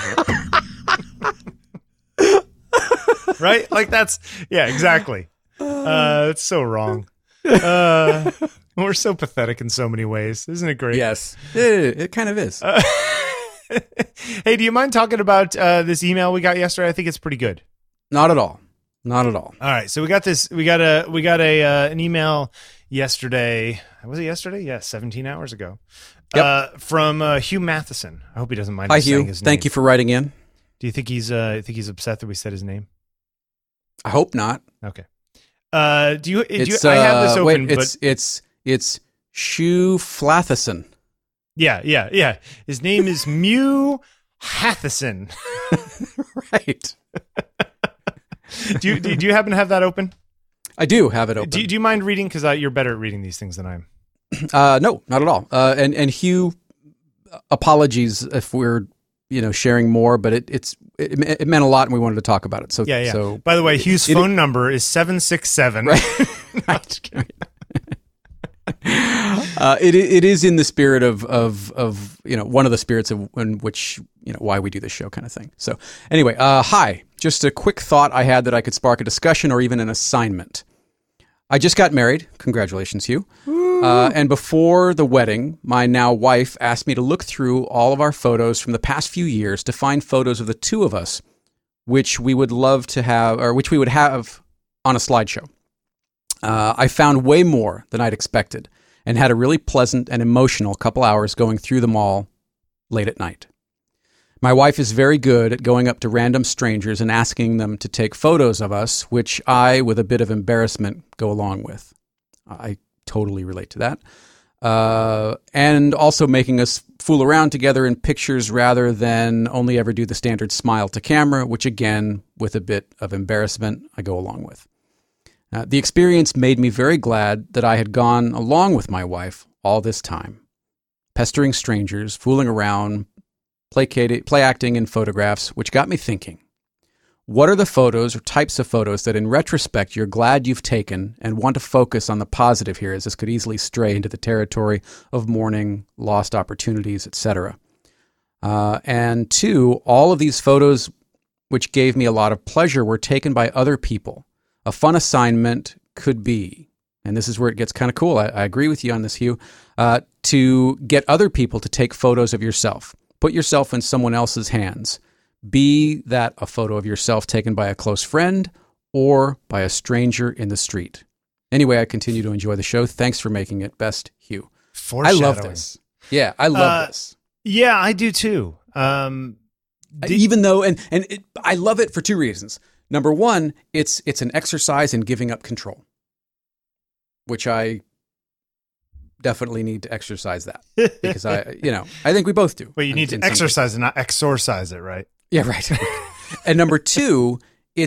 Right? Like that's exactly. It's so wrong. We're so pathetic in so many ways, isn't it great? Yes, it kind of is. Hey, do you mind talking about this email we got yesterday? I think it's pretty good. Not at all. Not at all. All right, so we got this. We got an email yesterday. Was it yesterday? Yes, 17 hours ago. Yep. From Hugh Matheson. I hope he doesn't mind. Hi, us saying Hugh. his Thank name. you for writing in. Do you think he's upset that we said his name? I hope not. Okay. Do you? I have this open, wait, it's Hugh Flatheson. Yeah. His name is Mew Hatheson. Right. Do you happen to have that open? I do have it open. Do you mind reading? Because you're better at reading these things than I am. No, not at all. And Hugh, apologies if we're sharing more, but it meant a lot, and we wanted to talk about it. So yeah. So by the way, Hugh's phone number is 767. Right. Right. It is in the spirit of one of the spirits in which why we do this show kind of thing. So anyway, hi. Just a quick thought I had that I could spark a discussion or even an assignment. I just got married. Congratulations, Hugh. And before the wedding, my now wife asked me to look through all of our photos from the past few years to find photos of the two of us, which we would love to have, or which we would have on a slideshow. I found way more than I'd expected and had a really pleasant and emotional couple hours going through them all late at night. My wife is very good at going up to random strangers and asking them to take photos of us, which I, with a bit of embarrassment, go along with. I totally relate to that. And also making us fool around together in pictures rather than only ever do the standard smile to camera, which again, with a bit of embarrassment, I go along with. The experience made me very glad that I had gone along with my wife all this time, pestering strangers, fooling around, play acting in photographs, which got me thinking. What are the photos or types of photos that in retrospect you're glad you've taken and want to focus on the positive here, as this could easily stray into the territory of mourning, lost opportunities, etc. And two, all of these photos which gave me a lot of pleasure were taken by other people. A fun assignment could be, and this is where it gets kind of cool, I agree with you on this, Hugh, to get other people to take photos of yourself. Put yourself in someone else's hands. Be that a photo of yourself taken by a close friend or by a stranger in the street. Anyway, I continue to enjoy the show. Thanks for making it. Best, Hugh. I love this. Yeah, I love this. Yeah, I do too. Even though, I love it for two reasons. Number one, it's an exercise in giving up control, which I definitely need to exercise that because I think we both do. But you need to exercise and not exorcise it, right? Yeah, right. And number two,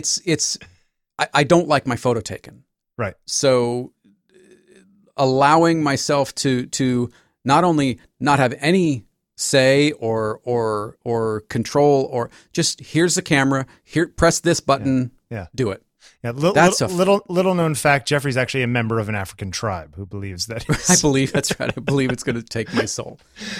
I don't like my photo taken. Right. So allowing myself to not only not have any say or control, or just here's the camera, here, press this button, do it. Yeah, little known fact, Jeffrey's actually a member of an African tribe who believes that I believe that's right. I believe it's going to take my soul.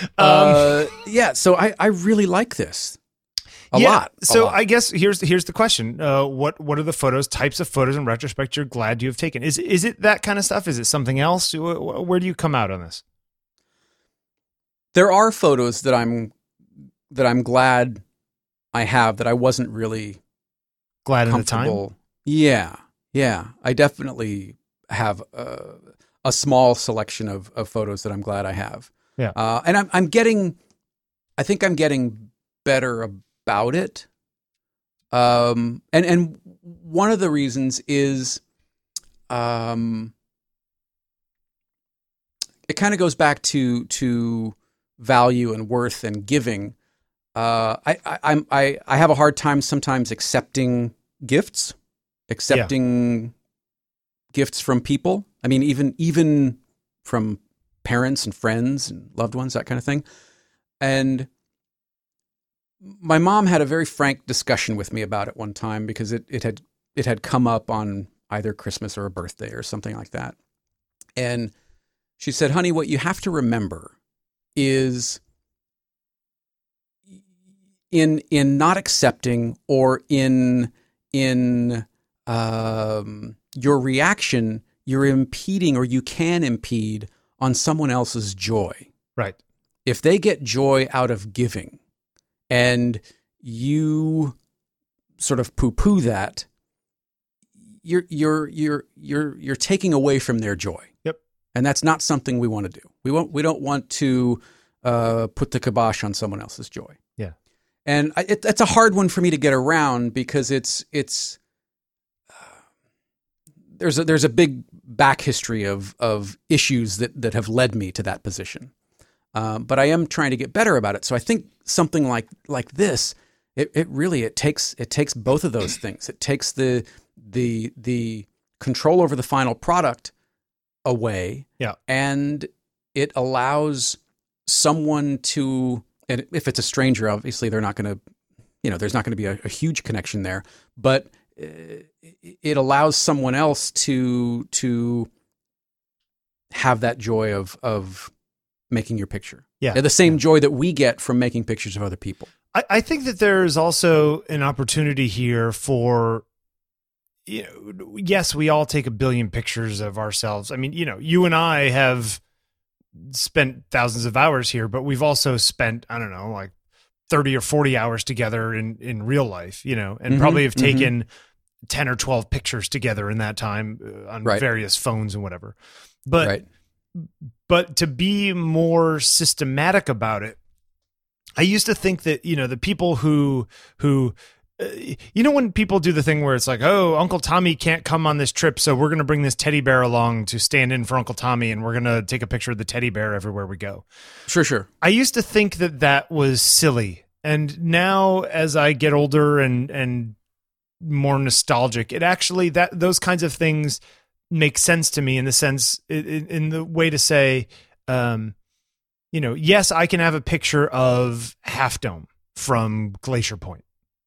So I really like this a lot. So I guess here's the question. What are the types of photos in retrospect you're glad you have taken? Is it that kind of stuff? Is it something else? Where do you come out on this? There are photos that I'm glad I have that I wasn't really glad in the time. Yeah. I definitely have a small selection of photos that I'm glad I have. Yeah. And I think I'm getting better about it. And one of the reasons is, it kind of goes back to value and worth and giving. I have a hard time sometimes accepting gifts from people. I mean, even from parents and friends and loved ones, that kind of thing. And my mom had a very frank discussion with me about it one time because it had come up on either Christmas or a birthday or something like that. And she said, "Honey, what you have to remember is in not accepting or in your reaction, you're impeding, or you can impede on someone else's joy. Right. If they get joy out of giving, and you sort of poo-poo that, you're taking away from their joy. Yep. And that's not something we want to do. We don't want to put the kibosh on someone else's joy. Yeah. And it's a hard one for me to get around because there's a big back history of issues that have led me to that position. But I am trying to get better about it. So I think something like this, it takes both of those things. It takes the control over the final product away. Yeah. And it allows someone to, and if it's a stranger, obviously they're not going to, there's not going to be a huge connection there, but it allows someone else to have that joy of making your picture. Yeah. The same joy that we get from making pictures of other people. I think that there's also an opportunity here for, yes, we all take a billion pictures of ourselves. I mean, you and I have spent thousands of hours here, but we've also spent, I don't know, like 30 or 40 hours together in real life, and probably have taken 10 or 12 pictures together in that time on various phones and whatever. But to be more systematic about it, I used to think that, the people who when people do the thing where it's like, oh, Uncle Tommy can't come on this trip, so we're going to bring this teddy bear along to stand in for Uncle Tommy, and we're going to take a picture of the teddy bear everywhere we go. Sure. I used to think that was silly. And now as I get older and more nostalgic, it actually, those kinds of things make sense to me in the sense, in the way to say, yes, I can have a picture of Half Dome from Glacier Point.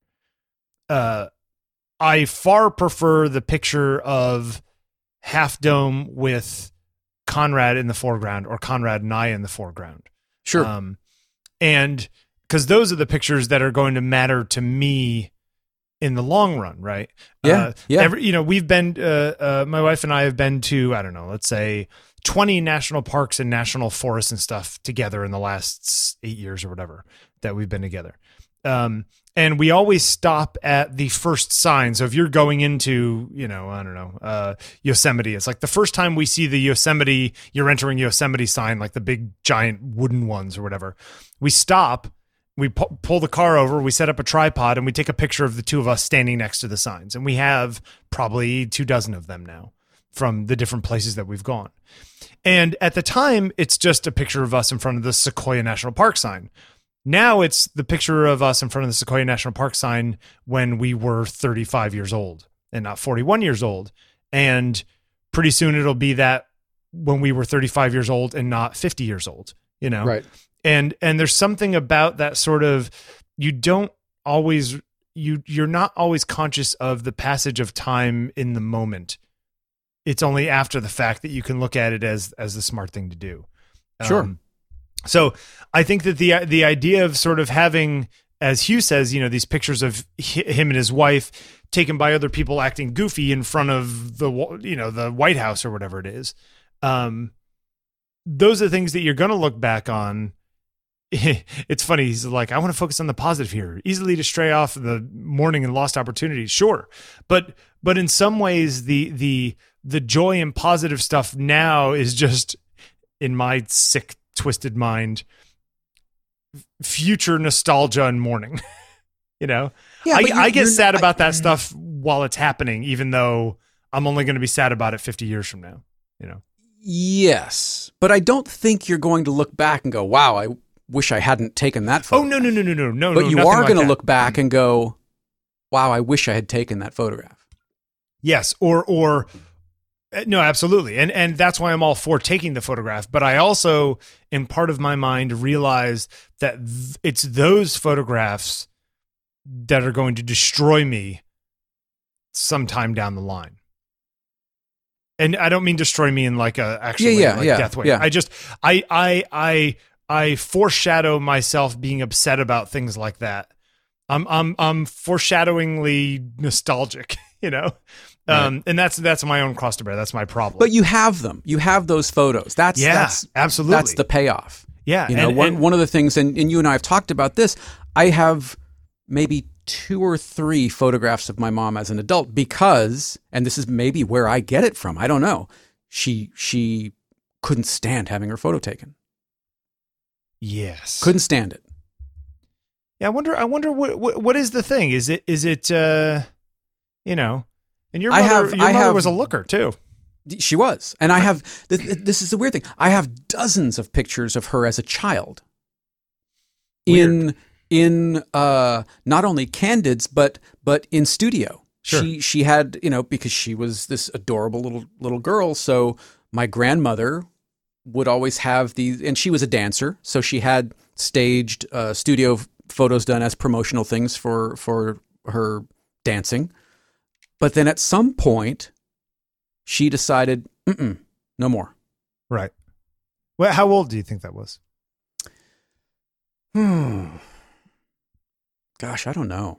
I far prefer the picture of Half Dome with Conrad in the foreground or Conrad and I in the foreground. Sure. And because those are the pictures that are going to matter to me in the long run, right? Yeah. We've been, my wife and I have been to, I don't know, let's say 20 national parks and national forests and stuff together in the last 8 years or whatever that we've been together. And we always stop at the first sign. So if you're going into, Yosemite, it's like the first time we see the Yosemite, you're entering Yosemite sign, like the big giant wooden ones or whatever. We stop, we pull the car over, we set up a tripod, and we take a picture of the two of us standing next to the signs. And we have probably 24 of them now from the different places that we've gone. And at the time, it's just a picture of us in front of the Sequoia National Park sign. Now it's the picture of us in front of the Sequoia National Park sign when we were 35 years old and not 41 years old. And pretty soon it'll be that when we were 35 years old and not 50 years old, Right. And there's something about that sort of, you're not always conscious of the passage of time in the moment. It's only after the fact that you can look at it as the smart thing to do. Sure. So I think that the idea of sort of having, as Hugh says, these pictures of him and his wife taken by other people acting goofy in front of the White House or whatever it is. Those are things that you're going to look back on. It's funny. He's like, I want to focus on the positive here. Easily to stray off the mourning and lost opportunities. Sure. But in some ways the joy and positive stuff now is just, in my sick, twisted mind, future nostalgia and mourning. Yeah, I get sad about that stuff while it's happening, even though I'm only going to be sad about it 50 years from now. Yes, but I don't think you're going to look back and go, wow, I wish I hadn't taken that photo. Oh, no. But you are going to look back and go, wow, I wish I had taken that photograph. Yes, or no, absolutely. And that's why I'm all for taking the photograph. But I also, in part of my mind, realize that it's those photographs that are going to destroy me sometime down the line. And I don't mean destroy me in like a actually death way. Yeah. I foreshadow myself being upset about things like that. I'm foreshadowingly nostalgic, Right. And that's my own cross to bear. That's my problem. But you have them. You have those photos. That's absolutely. That's the payoff. Yeah. One of the things, and you and I have talked about this, I have maybe 2 or 3 photographs of my mom as an adult because, and this is maybe where I get it from, I don't know, she couldn't stand having her photo taken. Yes. Couldn't stand it. Yeah, I wonder what is the thing? Is it you know, and your mother was a looker too. She was. And I have this is the weird thing. I have dozens of pictures of her as a child. Weird. In not only candids but in studio. Sure. She had, because she was this adorable little girl, so my grandmother would always have these, and she was a dancer, so she had staged studio photos done as promotional things for her dancing. But then at some point, she decided, no more. Right. Well, how old do you think that was? Gosh, I don't know.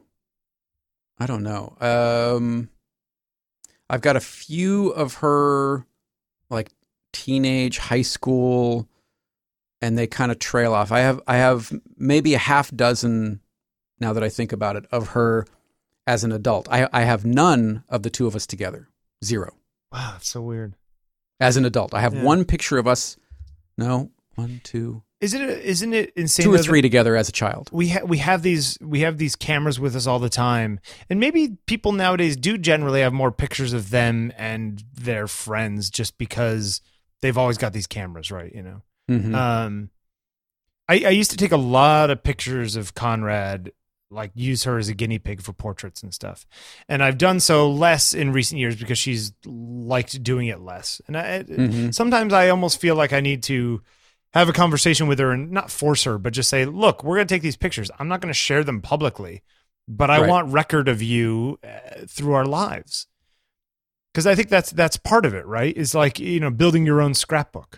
I've got a few of her, like teenage, high school, and they kind of trail off. I have maybe a half dozen, now that I think about it, of her as an adult. I have none of the two of us together. 0. Wow, that's so weird. As an adult, I have one picture of us. No, 1, 2. Isn't it insane? 2 or 3 together as a child. We have these cameras with us all the time, and maybe people nowadays do generally have more pictures of them and their friends just because they've always got these cameras, right? Mm-hmm. I used to take a lot of pictures of Conrad, like use her as a guinea pig for portraits and stuff, and I've done so less in recent years because she's liked doing it less. And sometimes I almost feel like I need to have a conversation with her and not force her, but just say, look, we're going to take these pictures. I'm not going to share them publicly, but I want record of you through our lives. Because I think that's part of it, right? Is like, building your own scrapbook.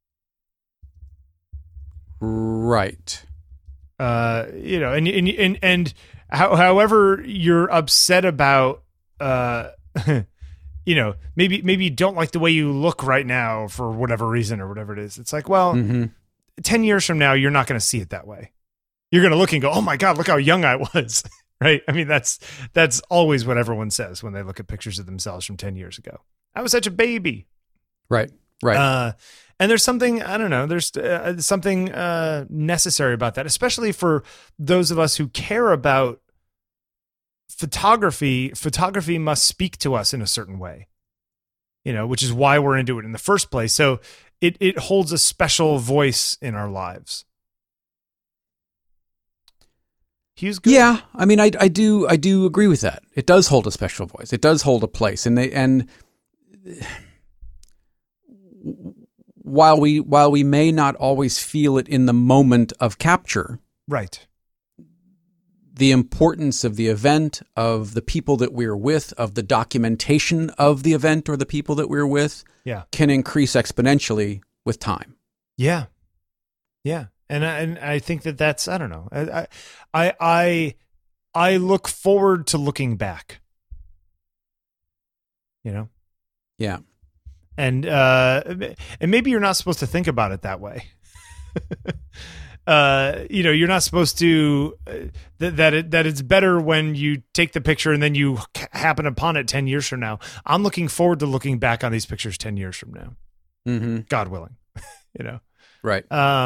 Right. And however you're upset about, maybe you don't like the way you look right now for whatever reason or whatever it is. It's like, well, 10 years from now, you're not going to see it that way. You're going to look and go, oh my God, look how young I was. Right. I mean, that's always what everyone says when they look at pictures of themselves from 10 years ago. I was such a baby. Right. Right. And there's something, I don't know, there's something necessary about that, especially for those of us who care about photography. Photography must speak to us in a certain way, which is why we're into it in the first place. So it holds a special voice in our lives. Hugh's good. Yeah, I mean, I do agree with that. It does hold a special voice. It does hold a place, and while we may not always feel it in the moment of capture, right, the importance of the event, of the people that we're with, of the documentation of the event or the people that we're with, can increase exponentially with time. Yeah. And I think that's, I don't know. I look forward to looking back. Yeah. And maybe you're not supposed to think about it that way. You're not supposed to that it's better when you take the picture and then you happen upon it 10 years from now. I'm looking forward to looking back on these pictures 10 years from now. Mm-hmm. God willing. Right.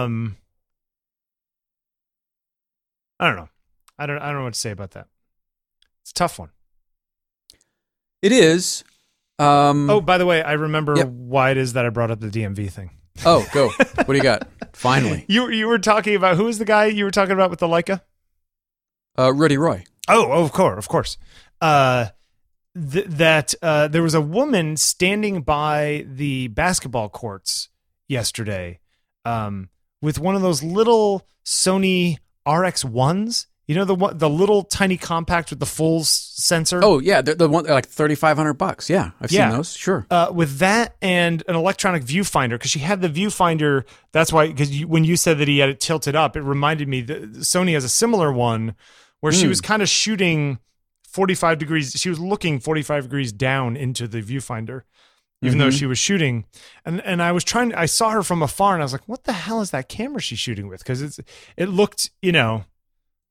I don't know. I don't know what to say about that. It's a tough one. It is. By the way, I remember why it is that I brought up the DMV thing. Oh, go. What do you got? Finally. You were talking about, who was the guy you were talking about with the Leica? Rudy Roy. Oh, of course. There was a woman standing by the basketball courts yesterday, with one of those little Sony RX1s. The little tiny compact with the full sensor. Oh yeah, the one like $3,500. Yeah, I've seen those. Sure. With that and an electronic viewfinder, because she had the viewfinder. That's why, because when you said that he had it tilted up, it reminded me that Sony has a similar one where she was kind of shooting 45 degrees. She was looking 45 degrees down into the viewfinder, even though she was shooting. And I saw her from afar, and I was like, "What the hell is that camera she's shooting with?" Because it looked,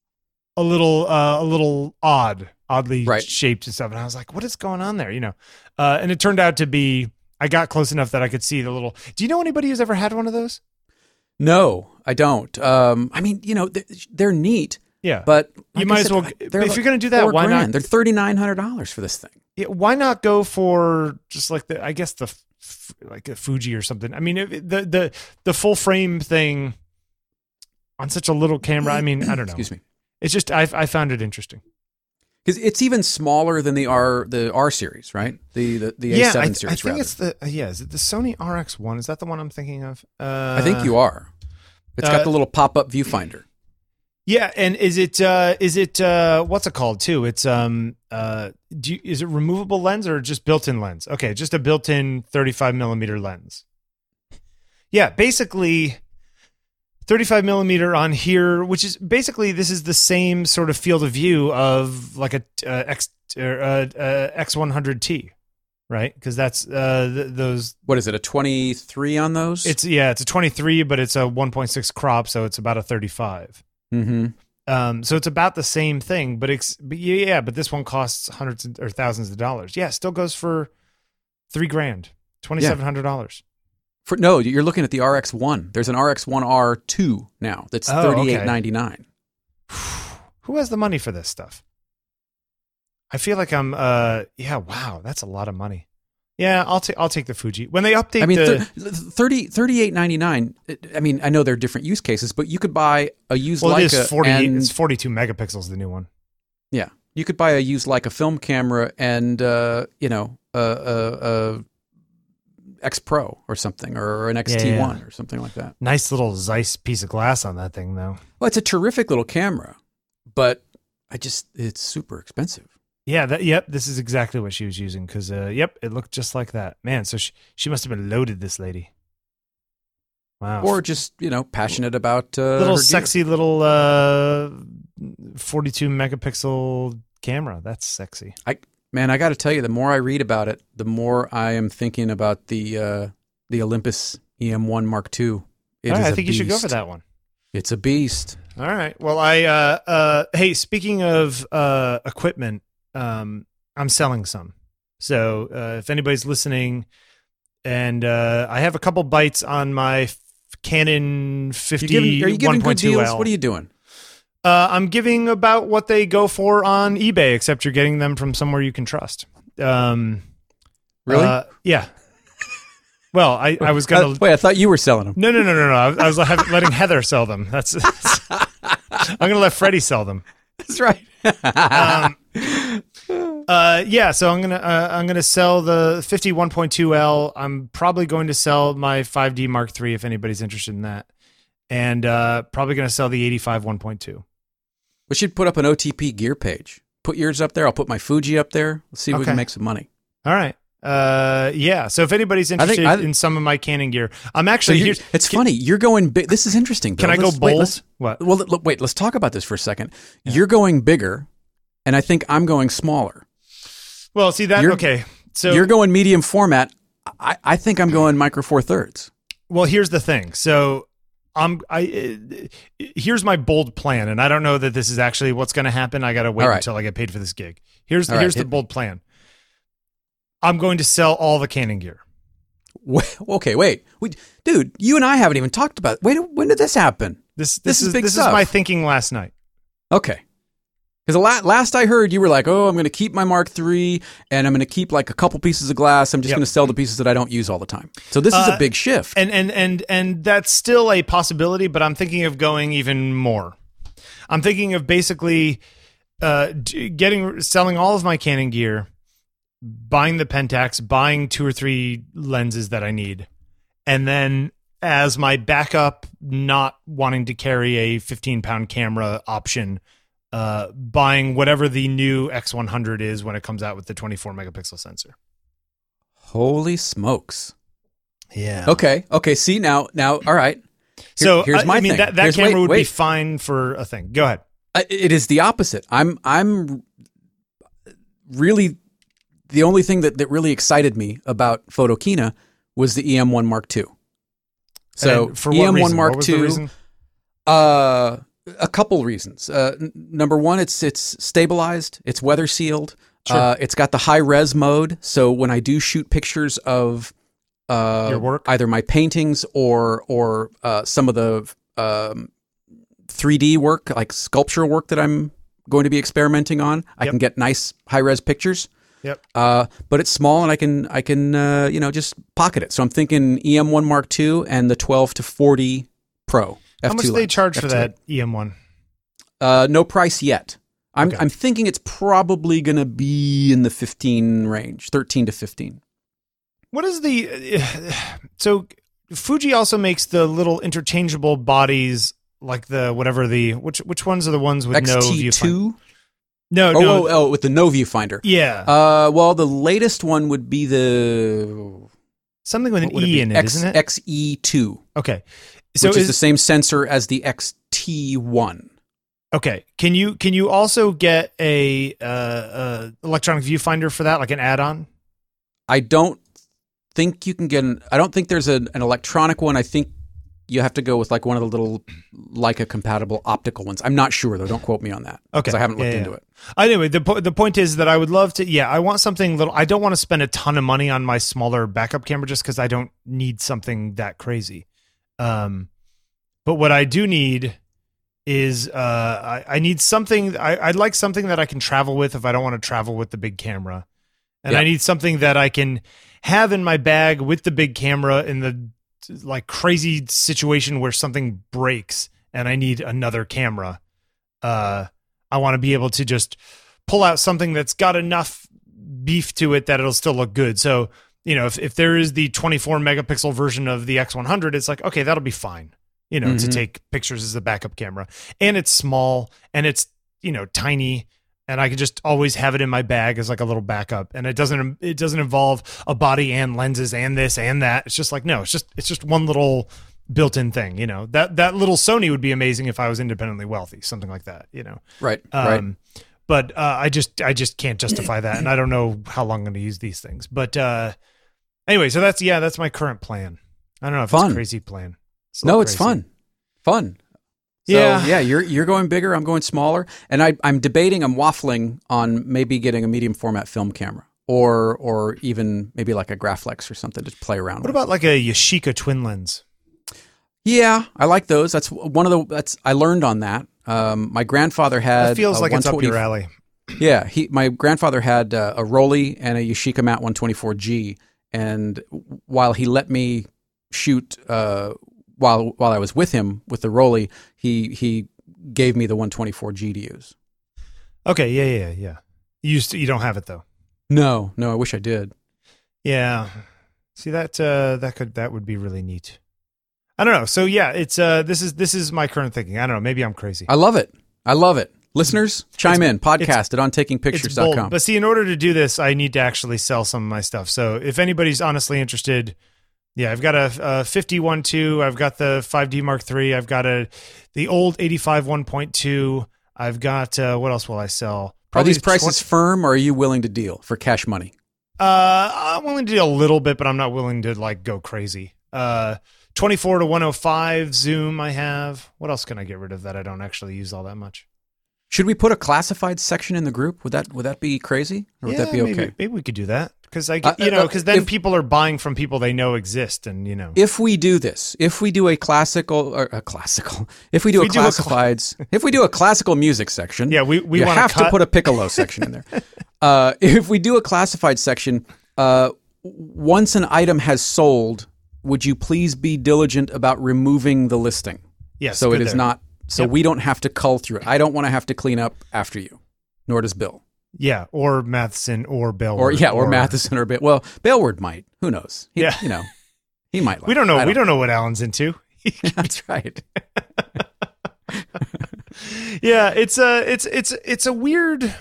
a little oddly Right. shaped and stuff. And I was like, what is going on there? And it turned out to be, I got close enough that I could see the little, do you know anybody who's ever had one of those? No, I don't. I mean, they're neat. Yeah. But You like might I as said, well, they're if you're going to do that, why not? They're $3,900 for this thing. Yeah, why not go for just like I guess like a Fuji or something? I mean, the full frame thing on such a little camera. I mean, I don't know. Excuse me. It's just I found it interesting Because it's even smaller than the R series, right? The A7 series. I think rather. it's is it the Sony RX1? Is that the one I'm thinking of? I think you are. It's got the little pop-up viewfinder. Yeah, and is it what's it called too? It's is it removable lens or just built-in lens? Okay, just a built-in 35 millimeter lens. Yeah, basically 35 millimeter on here, which is basically this is the same sort of field of view of like a X100T, right? Because that's those. What is it? A 23 on those? It's a 23, but it's a 1.6 crop, so it's about a 35. Mm-hmm. So it's about the same thing, but but this one costs hundreds or thousands of dollars. Yeah, still goes for $3,000, $2,700. No, you're looking at the RX1. There's an RX1R2 now that's $3,899. Who has the money for this stuff? I feel like I'm. Wow, that's a lot of money. Yeah, I'll take the Fuji when they update. I mean, $38.99. I mean, I know there are different use cases, but you could buy a used Leica. It is 40. It's 42 megapixels. The new one. Yeah, you could buy a used Leica film camera and X Pro or something, or an XT1 or something like that. Nice little Zeiss piece of glass on that thing, though. Well, it's a terrific little camera, but it's super expensive. Yeah, this is exactly what she was using because, it looked just like that. Man, so she must have been loaded, this lady. Wow. Or just, passionate about little her sexy little 42 megapixel camera. That's sexy. I got to tell you, the more I read about it, the more I am thinking about the Olympus EM1 Mark II. I think you should go for that one. It's a beast. All right. Well, hey, speaking of equipment, I'm selling some. So if anybody's listening, and I have a couple bites on my Canon 50 Are you giving good deals? 1.2L. What are you doing? I'm giving about what they go for on eBay, except you're getting them from somewhere you can trust. Really? Yeah. Well, I was going to... Wait, I thought you were selling them. No. I was letting Heather sell them. I'm going to let Freddie sell them. That's right. So I'm gonna sell the 50 1.2L. I'm probably going to sell my 5D Mark III if anybody's interested in that, and probably going to sell the 85 1.2. We should put up an OTP gear page. Put yours up there. I'll put my Fuji up there. Let's see if we can make some money. All right. So if anybody's interested in some of my Canon gear, I'm actually It's funny. You're going big. This is interesting, Bill. Can I go bold? What? Well, wait. Let's talk about this for a second. Yeah. You're going bigger, and I think I'm going smaller. Well, see that. Okay, so you're going medium format. I think I'm going micro four thirds. Well, here's the thing. So here's my bold plan, and I don't know that this is actually what's going to happen. I got to wait until I get paid for this gig. Here's the bold plan. I'm going to sell all the Canon gear. Okay, wait. Dude, you and I haven't even talked about it. Wait, when did this happen? This is my thinking last night. Okay. Because last I heard, you were like, I'm going to keep my Mark III, and I'm going to keep like a couple pieces of glass. I'm just going to sell the pieces that I don't use all the time. So this is a big shift. And that's still a possibility, but I'm thinking of going even more. I'm thinking of basically selling all of my Canon gear, buying the Pentax, buying 2 or 3 lenses that I need, and then as my backup, not wanting to carry a 15-pound camera option, buying whatever the new X100 is when it comes out with the 24 megapixel sensor. Holy smokes. Yeah. Okay. See, now, all right. So here's my thing. That camera would be fine for a thing. Go ahead. It is the opposite. I'm really, the only thing that really excited me about Photokina was the EM1 Mark II. So and for what EM1 reason? Mark what was II. the reason? a couple reasons. Number one, it's stabilized, it's weather sealed. Sure. It's got the high res mode, so when I do shoot pictures of Your work? either my paintings or some of the 3D work, like sculptural work that I'm going to be experimenting on, I can get nice high res pictures. Yep. But it's small, and I can just pocket it. So I'm thinking EM1 Mark II and the 12 to 40 Pro. F2 How much do they lens, charge for F2. that EM1? No price yet. Okay. I'm thinking it's probably going to be in the 15 range, 13 to 15. What is the so Fuji also makes the little interchangeable bodies, like the whatever the which ones are the ones with no viewfinder? XT2? No. With the no viewfinder. Yeah. Well, the latest one would be the Something with an what would it E be? in it, isn't it? XE2, Okay. So which is the same sensor as the XT1. okay. Can you also get a electronic viewfinder for that, like an add-on? I don't think you can get I don't think there's an electronic one. I think you have to go with like one of the little Leica compatible optical ones. I'm not sure though. Don't quote me on that. Okay. Because I haven't looked into it. Anyway, the point is that I would love to. Yeah, I want something little. I don't want to spend a ton of money on my smaller backup camera just because I don't need something that crazy. But what I do need is I need something. I'd like something that I can travel with if I don't want to travel with the big camera, and I need something that I can have in my bag with the big camera in the like crazy situation where something breaks and I need another camera. I want to be able to just pull out something that's got enough beef to it that it'll still look good. So, if there is the 24 megapixel version of the X100, it's like, okay, that'll be fine, to take pictures as a backup camera. And it's small and it's, tiny, and I can just always have it in my bag as like a little backup. And it doesn't involve a body and lenses and this and that. It's just like, no, it's just one little built-in thing, that little Sony would be amazing if I was independently wealthy, something like that, Right. Right. But I just can't justify that. And I don't know how long I'm going to use these things, but anyway, so that's my current plan. I don't know if it's a crazy plan. It's fun. So, yeah, you're going bigger. I'm going smaller, and I'm debating. I'm waffling on maybe getting a medium format film camera, or even maybe like a Graflex or something to play around with. What about like a Yashica twin lens? Yeah, I like those. That's one of the. I learned on that. My grandfather had. That feels like it's up your alley. Yeah, my grandfather had a Rollei and a Yashica Mat 124G, and while he let me shoot. While I was with him with the Rollei, he gave me the 124G to use. Okay, yeah. You don't have it though. No, I wish I did. Yeah. See that would be really neat. I don't know. So yeah, it's this is my current thinking. I don't know. Maybe I'm crazy. I love it. Listeners, chime in. Podcast at ontakingpictures.com. But see, in order to do this, I need to actually sell some of my stuff. So if anybody's honestly interested. Yeah, I've got a 51.2. I've got the 5D Mark III. I've got the old 85 1.2. I've got what else will I sell? Are these prices firm, or are you willing to deal for cash money? I'm willing to deal a little bit, but I'm not willing to like go crazy. 24 to 105 zoom. I have. What else can I get rid of that I don't actually use all that much? Should we put a classified section in the group? Would that be crazy, or would that be okay? Maybe we could do that. Because because then people are buying from people they know exist, and If we do this, if we do a classical, if we do a classical music section, yeah, we have to put a piccolo section in there. If we do a classified section, once an item has sold, would you please be diligent about removing the listing? Yes. So it is not. So we don't have to cull through it. I don't want to have to clean up after you, nor does Bill. Yeah, or Matheson or Bellward. Or Matheson or Bale. Well, Bellward might. Who knows? He might. We don't know. We don't know what Alan's into. That's right. Yeah, it's a weird.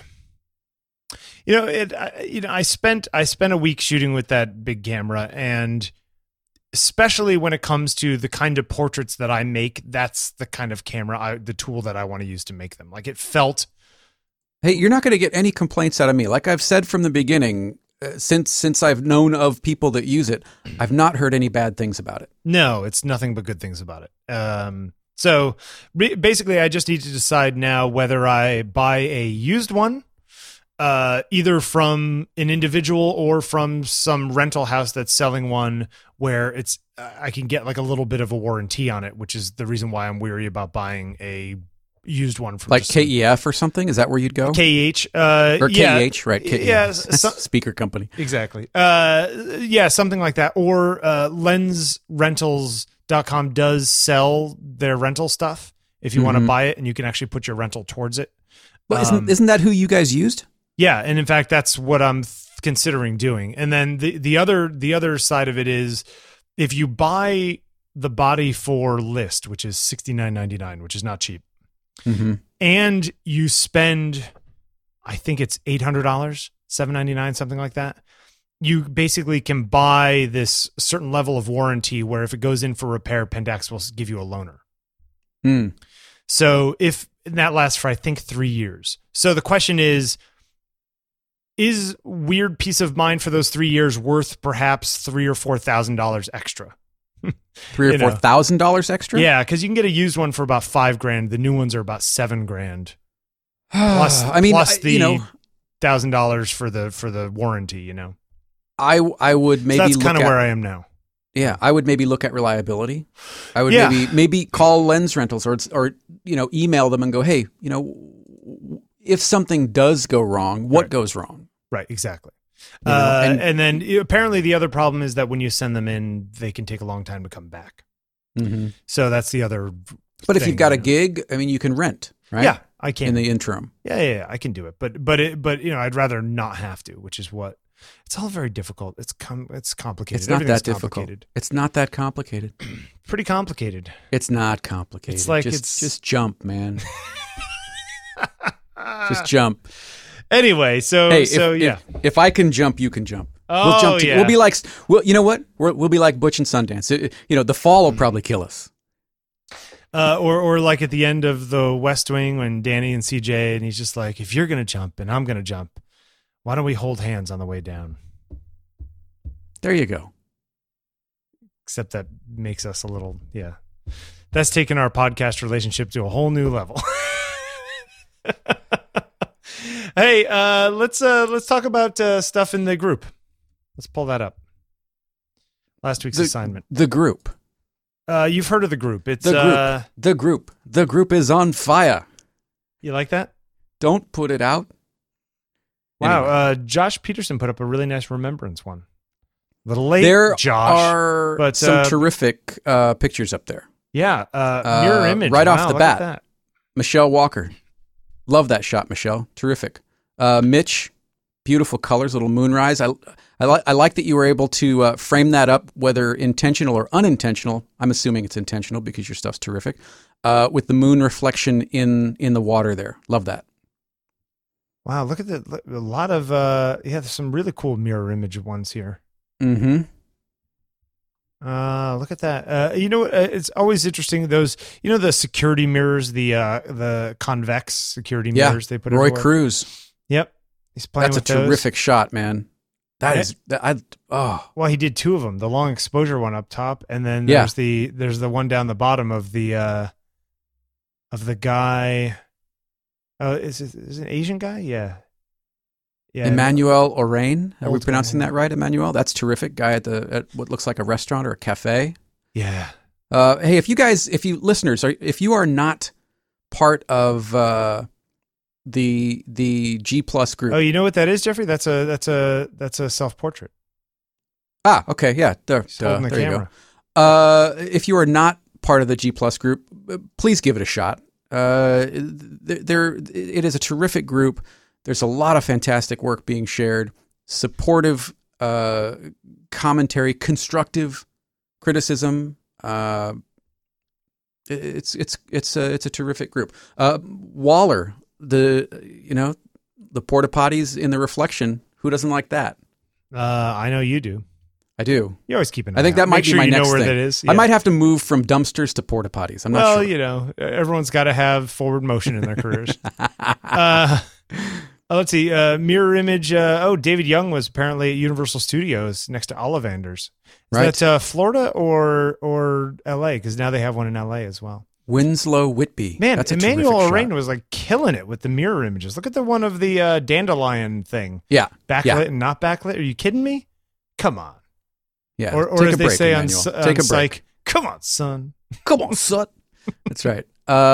I spent a week shooting with that big camera, and especially when it comes to the kind of portraits that I make, that's the kind of camera, the tool that I want to use to make them. Like it felt. Hey, you're not going to get any complaints out of me. Like I've said from the beginning, since I've known of people that use it, I've not heard any bad things about it. No, it's nothing but good things about it. So basically, I just need to decide now whether I buy a used one, either from an individual or from some rental house that's selling one where it's I can get like a little bit of a warranty on it, which is the reason why I'm weary about buying a used one from like KEF or something. Is that where you'd go? KEH, or KEH, right? KEH. Yeah, speaker company. Exactly. Yeah, something like that. Or lensrentals.com does sell their rental stuff if you want to buy it, and you can actually put your rental towards it. Well, isn't that who you guys used? Yeah, and in fact, that's what I'm considering doing. And then the other side of it is if you buy the body for list, which is $69.99, which is not cheap, and you spend, I think it's $800, $799, something like that. You basically can buy this certain level of warranty where if it goes in for repair, Pentax will give you a loaner. So if that lasts for, I think, 3 years. So the question is weird peace of mind for those 3 years worth perhaps $3,000 or $4,000 extra? $3,000 or $4,000 extra? Yeah, because you can get a used one for about $5,000. The new ones are about $7,000. Plus the $1,000 for the warranty. I would maybe. So that's kind of where I am now. Yeah, I would maybe look at reliability. I would maybe call Lens Rentals or email them and go, hey, if something does go wrong, what goes wrong? Right, exactly. And then apparently the other problem is that when you send them in, they can take a long time to come back. So that's the other. But if you've got a gig, I mean, you can rent, right? Yeah, I can in the interim. Yeah, I can do it. But I'd rather not have to, which is what. It's all very difficult. It's complicated. It's not that difficult. It's not that complicated. Pretty complicated. It's not complicated. It's like just jump, man. Just jump. Anyway, if I can jump, you can jump. Oh, we'll jump. Yeah. We'll be like, you know what? We'll be like Butch and Sundance. The fall will probably kill us. Or like at the end of The West Wing when Danny and CJ, and he's just like, if you're gonna jump and I'm gonna jump, why don't we hold hands on the way down? There you go. Except that makes us a little, that's taken our podcast relationship to a whole new level. Hey, let's talk about stuff in the group. Let's pull that up. Last week's assignment. The group. You've heard of the group. It's the group. The group is on fire. You like that? Don't put it out. Wow, anyway. Josh Peterson put up a really nice remembrance one. A little late, there Josh. Are some terrific pictures up there. Yeah, mirror image. Right off the bat. Michelle Walker. Love that shot, Michelle. Terrific. Mitch, beautiful colors, little moonrise. I like that you were able to frame that up, whether intentional or unintentional. I'm assuming it's intentional because your stuff's terrific. With the moon reflection in the water there. Love that. Wow, look at a lot of there's some really cool mirror image ones here. Mm-hmm. Look at that. It's always interesting those. The security mirrors, the convex security mirrors they put. Roy everywhere. Cruz. Yep, he's playing. That's a terrific shot, man. Well, he did two of them. The long exposure one up top, and then there's the one down the bottom of the guy. Oh, is it an Asian guy? Yeah. Emmanuel Orain. Are we pronouncing that right, Emmanuel? That's terrific. Guy at what looks like a restaurant or a cafe. Yeah. Hey, if you listeners, if you are not part of the G Plus group. Oh, you know what that is, Jeffrey? That's a self-portrait. Ah, okay, yeah. There holding the camera. You go. If you are not part of the G Plus group, please give it a shot. It is a terrific group. There's a lot of fantastic work being shared, supportive commentary, constructive criticism. It's a terrific group. Waller, the porta potties in the reflection. Who doesn't like that? I know you do. I do. You always keep an eye I think that out. might be my next know where thing. That is. I might have to move from dumpsters to porta potties. I'm not sure. Everyone's got to have forward motion in their careers. Let's see. Mirror image. David Young was apparently at Universal Studios next to Ollivanders. Is that Florida or L.A.? Because now they have one in L.A. as well. Winslow Whitby. Man, that's a Emmanuel terrific Arain shot. was like killing it with the mirror images. Look at the one of the dandelion thing. Yeah. Backlit and not backlit. Are you kidding me? Come on. Yeah. Or Take as a they break, say Emmanuel. on Take a Psych, break. come on, son. Come on, son. That's right.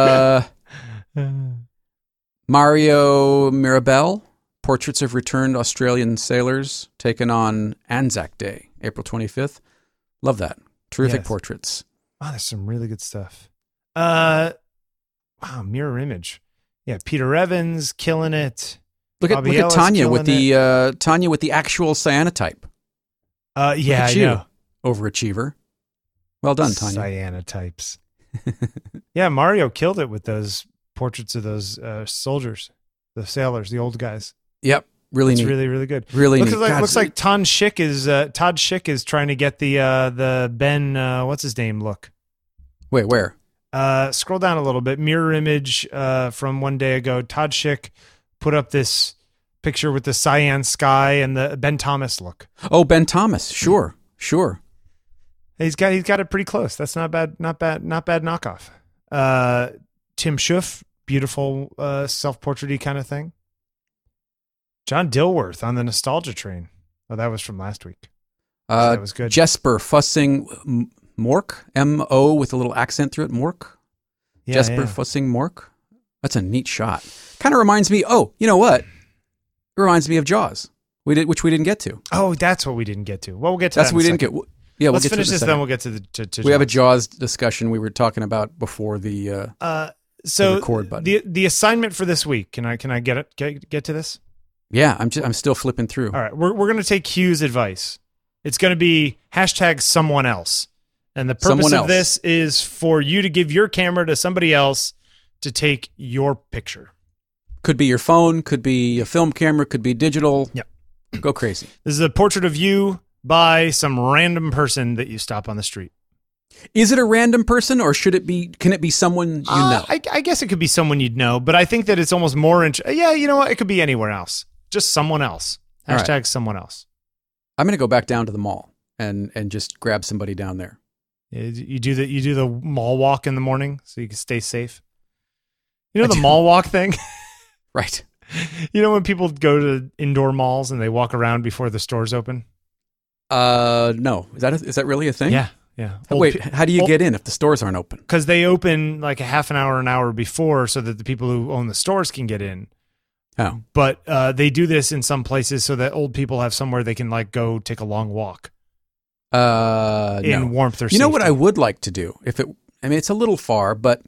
Mario Mirabelle, portraits of returned Australian sailors taken on Anzac Day, April 25th. Love that. Terrific Yes. portraits. Wow, there's some really good stuff. Wow, mirror image. Yeah, Peter Evans killing it. Look at Bobby Ellis Tanya with killing the actual cyanotype. Yeah, Look at I you, know. overachiever. Well done, Tanya. Cyanotypes. Yeah, Mario killed it with those portraits of those soldiers, the sailors, the old guys. Yep, really It's neat. really, really good. Really looks neat. like God, looks like Todd Schick is trying to get the Ben what's his name look. Wait, where? Scroll down a little bit. Mirror image from one day ago. Todd Schick put up this picture with the cyan sky and the Ben Thomas look. Oh, Ben Thomas. Sure. He's got it pretty close. That's not bad knockoff. Tim Schuff, beautiful self-portrait-y kind of thing. John Dilworth on the nostalgia train. Oh, that was from last week. That was good. Jesper Fussing Mork, M-O with a little accent through it, Mork. Yeah, Jesper yeah. Fussing Mork. That's a neat shot. Kind of reminds me, you know what? It reminds me of Jaws, which we didn't get to. Oh, that's what we didn't get to. Well, we'll get to That's that what we in a didn't second. get. Yeah, Let's we'll get finish to it in a this, second. then we'll get to the We have a Jaws. Jaws discussion we were talking about before the So record button. the assignment for this week. Can I get to this? Yeah, I'm still flipping through. All right, we're going to take Hugh's advice. It's going to be hashtag someone else. And the purpose Someone of else. this is for you to give your camera to somebody else to take your picture. Could be your phone, could be a film camera, could be digital. Yep. Go crazy. This is a portrait of you by some random person that you stop on the street. Is it a random person or can it be someone you know? I guess it could be someone you'd know, but I think that it's almost more yeah, you know what? It could be anywhere else. Just someone else. All right. Hashtag someone else. I'm going to go back down to the mall and just grab somebody down there. You do the mall walk in the morning so you can stay safe. You know the mall walk thing? Right. You know when people go to indoor malls and they walk around before the stores open? No. Is that really a thing? Yeah. Wait, how do you get in if the stores aren't open? Because they open like a half an hour before so that the people who own the stores can get in. Oh. But they do this in some places so that old people have somewhere they can like go take a long walk in No. warmth or You know what safety. I would like to do? It's a little far, but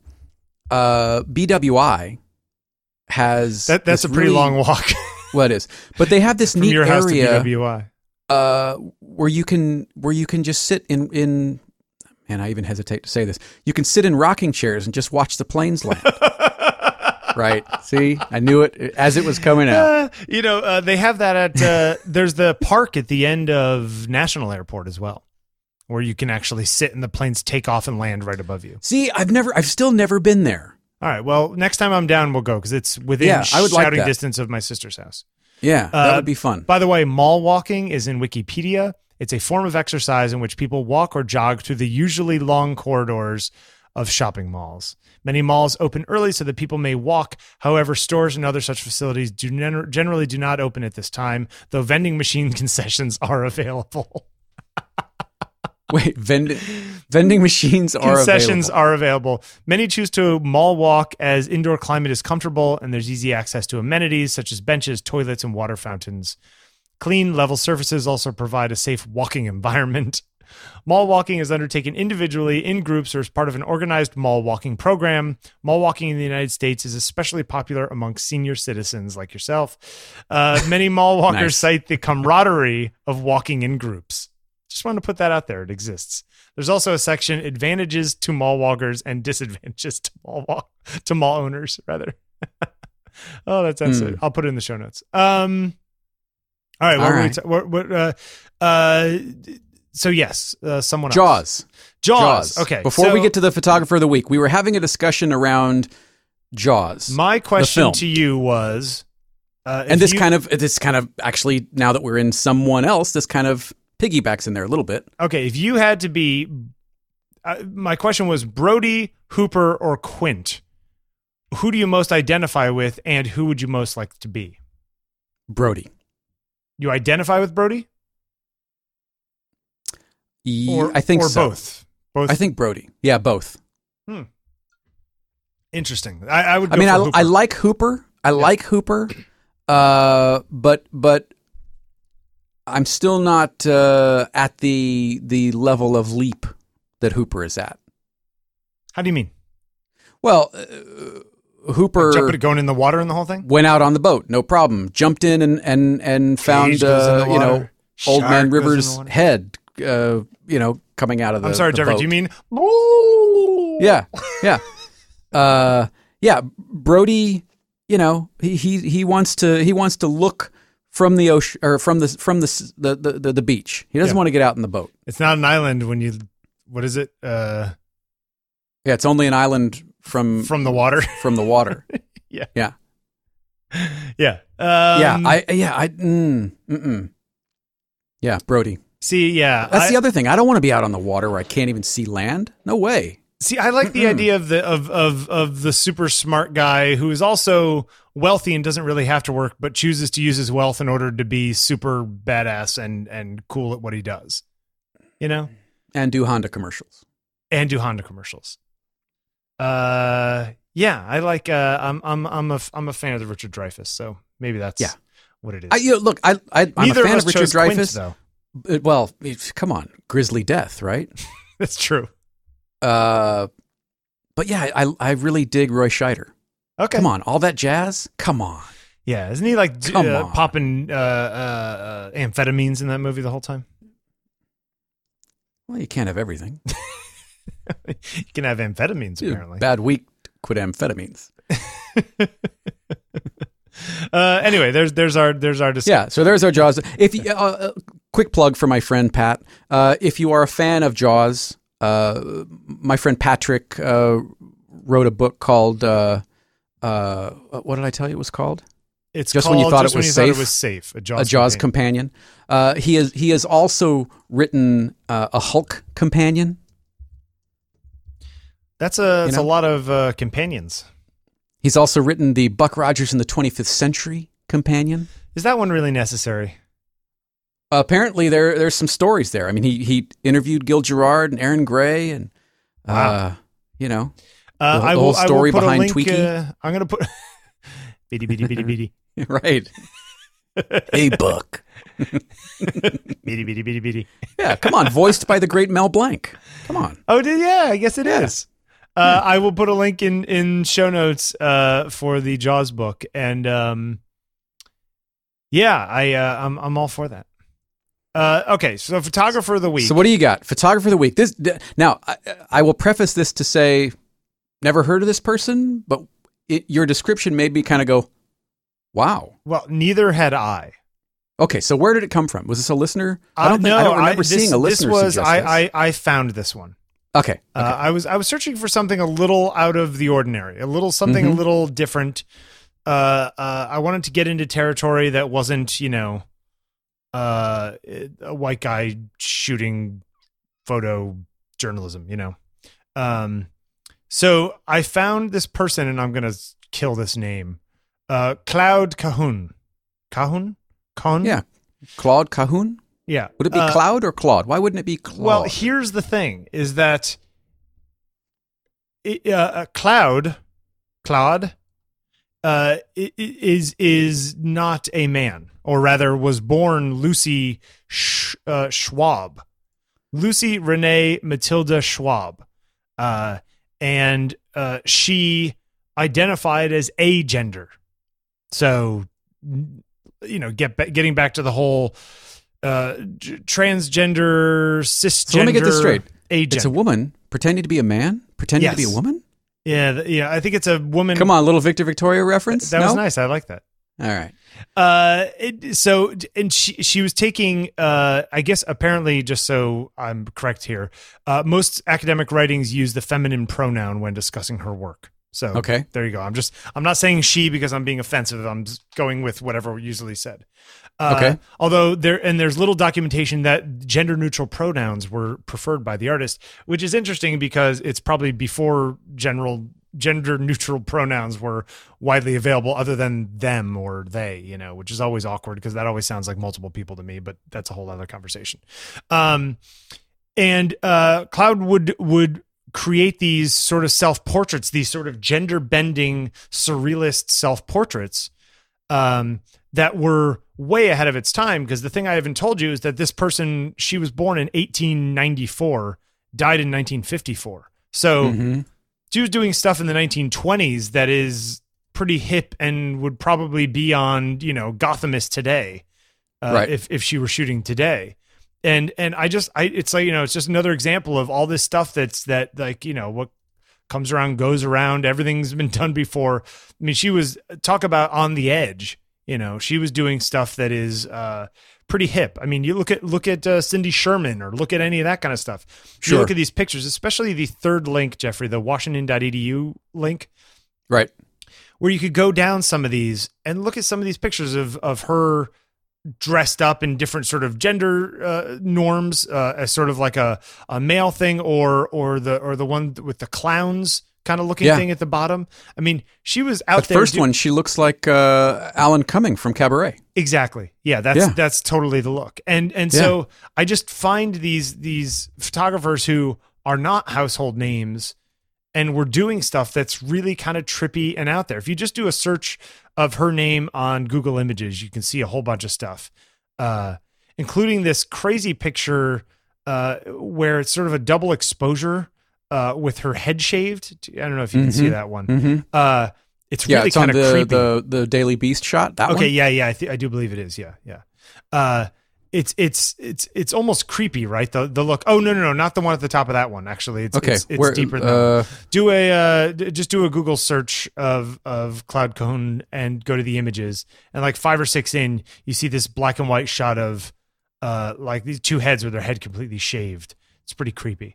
BWI has That's this a pretty really- long walk Well, it is. But they have this from neat your house area to BWI. where you can just sit in man, I even hesitate to say this. You can sit in rocking chairs and just watch the planes land. Right. See, I knew it as it was coming out. They have that at there's the park at the end of National Airport as well, where you can actually sit and the planes take off and land right above you. See, I've still never been there. All right. Well, next time I'm down, we'll go because it's within Yeah, I would like shouting that. distance of my sister's house. Yeah, that would be fun. By the way, mall walking is in Wikipedia. It's a form of exercise in which people walk or jog through the usually long corridors of shopping malls. Many malls open early so that people may walk. However, stores and other such facilities generally do not open at this time, though vending machine concessions are available. Wait, vending machines are Concessions available. are available. Many choose to mall walk as indoor climate is comfortable and there's easy access to amenities such as benches, toilets, and water fountains. Clean, level surfaces also provide a safe walking environment. Mall walking is undertaken individually, in groups, or as part of an organized mall walking program. Mall walking in the United States is especially popular among senior citizens like yourself. Many mall walkers Nice. cite the camaraderie of walking in groups. Just wanted to put that out there. It exists. There's also a section advantages to mall walkers and disadvantages to mall owners, rather. Oh, that's it. I'll put it in the show notes. All right. So yes, someone else. Jaws. Okay. Before we so get to the photographer of the week, we were having a discussion around Jaws. my question film. to you was, And this kind of actually, now that we're in someone else, this kind of piggybacks in there a little bit. okay, if you had to be my question was Brody, Hooper, or Quint. Who do you most identify with, and who would you most like to be? Brody. You identify with Brody? I think so. Both. Both. I think Brody. Yeah, both. Interesting. I would. Go I mean, for Hooper. I like Hooper. I like Hooper. But I'm still not at the level of leap that Hooper is at. How do you mean? Well, Hooper going in the water and the whole thing. Went out on the boat, no problem. Jumped in and found Old Man River's head. Coming out of the. I'm sorry, the Jeffrey. boat. Do you mean? Yeah. Brody, he wants to look from the ocean or from the beach. He doesn't want to get out in the boat. It's not an island when you. What is it? Yeah, it's only an island from the water. From the water. Yeah. Yeah. Yeah, Brody. See, yeah, that's the other thing. I don't want to be out on the water where I can't even see land. No way. See, I like the idea of the super smart guy who is also wealthy and doesn't really have to work, but chooses to use his wealth in order to be super badass and cool at what he does. And do Honda commercials. Yeah, I like. I'm a fan of the Richard Dreyfuss, so maybe that's what it is. I'm a fan of Richard Dreyfuss, though. Well, come on, grisly death, right? That's true. But yeah, I really dig Roy Scheider. Okay, come on, all that jazz. Come on. Yeah, isn't he like popping amphetamines in that movie the whole time? Well, you can't have everything. You can have amphetamines, apparently. Bad week, quit amphetamines. Anyway, there's our discussion. Yeah, so there's our Jaws. If you, quick plug for my friend Pat. If you are a fan of Jaws, my friend Patrick wrote a book called what did I tell you it was called? It's Just called When You Thought Just It Was When You Safe. Thought It Was Safe. A Jaws companion. He has also written a Hulk companion. That's a lot of companions. He's also written the Buck Rogers in the 25th Century companion. Is that one really necessary? Apparently, there's some stories there. I mean, he interviewed Gil Gerard and Aaron Gray, and wow. The whole story behind Tweaky. I'm going to put beady beady beady beady. Right. Hey, Buck. Beady beady beady beady. Yeah, come on. Voiced by the great Mel Blanc. Come on. Oh, I guess it is. I will put a link in show notes for the Jaws book, and I'm all for that. Okay, so photographer of the week. So what do you got? Photographer of the week. Now I will preface this to say, never heard of this person, but your description made me kind of go, wow. Well, neither had I. Okay, so where did it come from? Was this a listener? I don't remember seeing a listener. This was I found this one. Okay. I was searching for something a little out of the ordinary, a little different. I wanted to get into territory that wasn't, a white guy shooting photo journalism, So I found this person, and I'm gonna kill this name, Claude Cahun. Cahun? Yeah, Claude Cahun. Yeah. Would it be Cloud or Claude? Why wouldn't it be Claude? Well, here's the thing: is that Claude, is not a man, or rather, was born Lucy Schwab, Lucy Renee Matilda Schwab, and she identified as agender. So, getting back to the whole transgender, cisgender. So let me get this straight. Agender. It's a woman pretending to be a man, pretending to be a woman. Yeah. I think it's a woman. Come on, little Victor Victoria reference. That was nice. I like that. All right. She was taking, I guess, apparently, just so I'm correct here, most academic writings use the feminine pronoun when discussing her work. So Okay. there you go. I'm not saying she because I'm being offensive. I'm just going with whatever usually said. Okay. Although there's little documentation that gender neutral pronouns were preferred by the artist, which is interesting because it's probably before gender neutral pronouns were widely available other than them or they, which is always awkward because that always sounds like multiple people to me, but that's a whole other conversation. And Cloud would create these sort of self-portraits, these sort of gender-bending surrealist self-portraits that were way ahead of its time, because the thing I haven't told you is that this person, she was born in 1894, died in 1954. So she was doing stuff in the 1920s that is pretty hip and would probably be on, Gothamist today, right. if she were shooting today. And it's like, it's just another example of all this stuff what comes around goes around. Everything's been done before. I mean, she was, talk about on the edge, she was doing stuff that is pretty hip. I mean, you look at Cindy Sherman or look at any of that kind of stuff. Sure. You look at these pictures, especially the third link, Jeffrey, the Washington.edu link. Right. Where you could go down some of these and look at some of these pictures of her dressed up in different sort of gender norms, as sort of like a male thing or the one with the clowns kind of looking thing at the bottom. I mean, she was out there. The first one, she looks like Alan Cumming from Cabaret. Exactly. Yeah, that's totally the look. And so I just find these photographers who are not household names and we're doing stuff that's really kind of trippy and out there. If you just do a search of her name on Google Images, you can see a whole bunch of stuff, including this crazy picture where it's sort of a double exposure with her head shaved. I don't know if you can see that one. It's really kind of creepy. The Daily Beast shot. That one. Okay, yeah. I do believe it is. Yeah. It's almost creepy, right? The look. Oh no, not the one at the top of that one. Actually, it's deeper than that. Just do a Google search of Cloud Cone and go to the images, and like 5 or 6 in, you see this black and white shot of like these two heads with their head completely shaved. It's pretty creepy.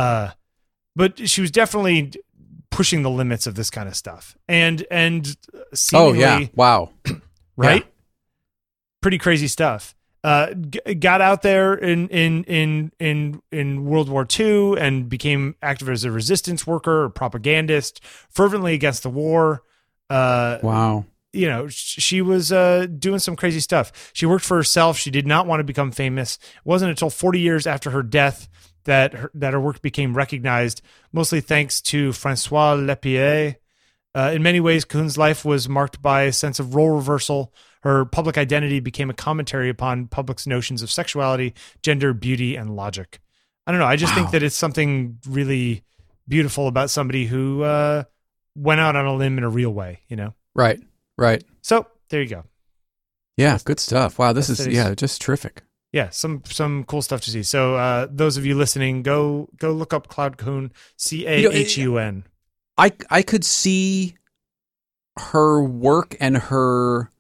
But she was definitely pushing the limits of this kind of stuff, and seemingly, wow, right? Yeah. Pretty crazy stuff. Got out there in World War II and became active as a resistance worker or propagandist, fervently against the war. Wow. She was doing some crazy stuff. She worked for herself. She did not want to become famous. It wasn't until 40 years after her death that her work became recognized, mostly thanks to Francois Lepierre. In many ways, Coon's life was marked by a sense of role reversal. Her public identity became a commentary upon public's notions of sexuality, gender, beauty, and logic. I don't know. I just think that it's something really beautiful about somebody who went out on a limb in a real way, Right. So there you go. Yeah, good stuff. Wow, this is just terrific. Yeah, some cool stuff to see. So those of you listening, go look up Cloud Cone, Cahun. I could see her work and her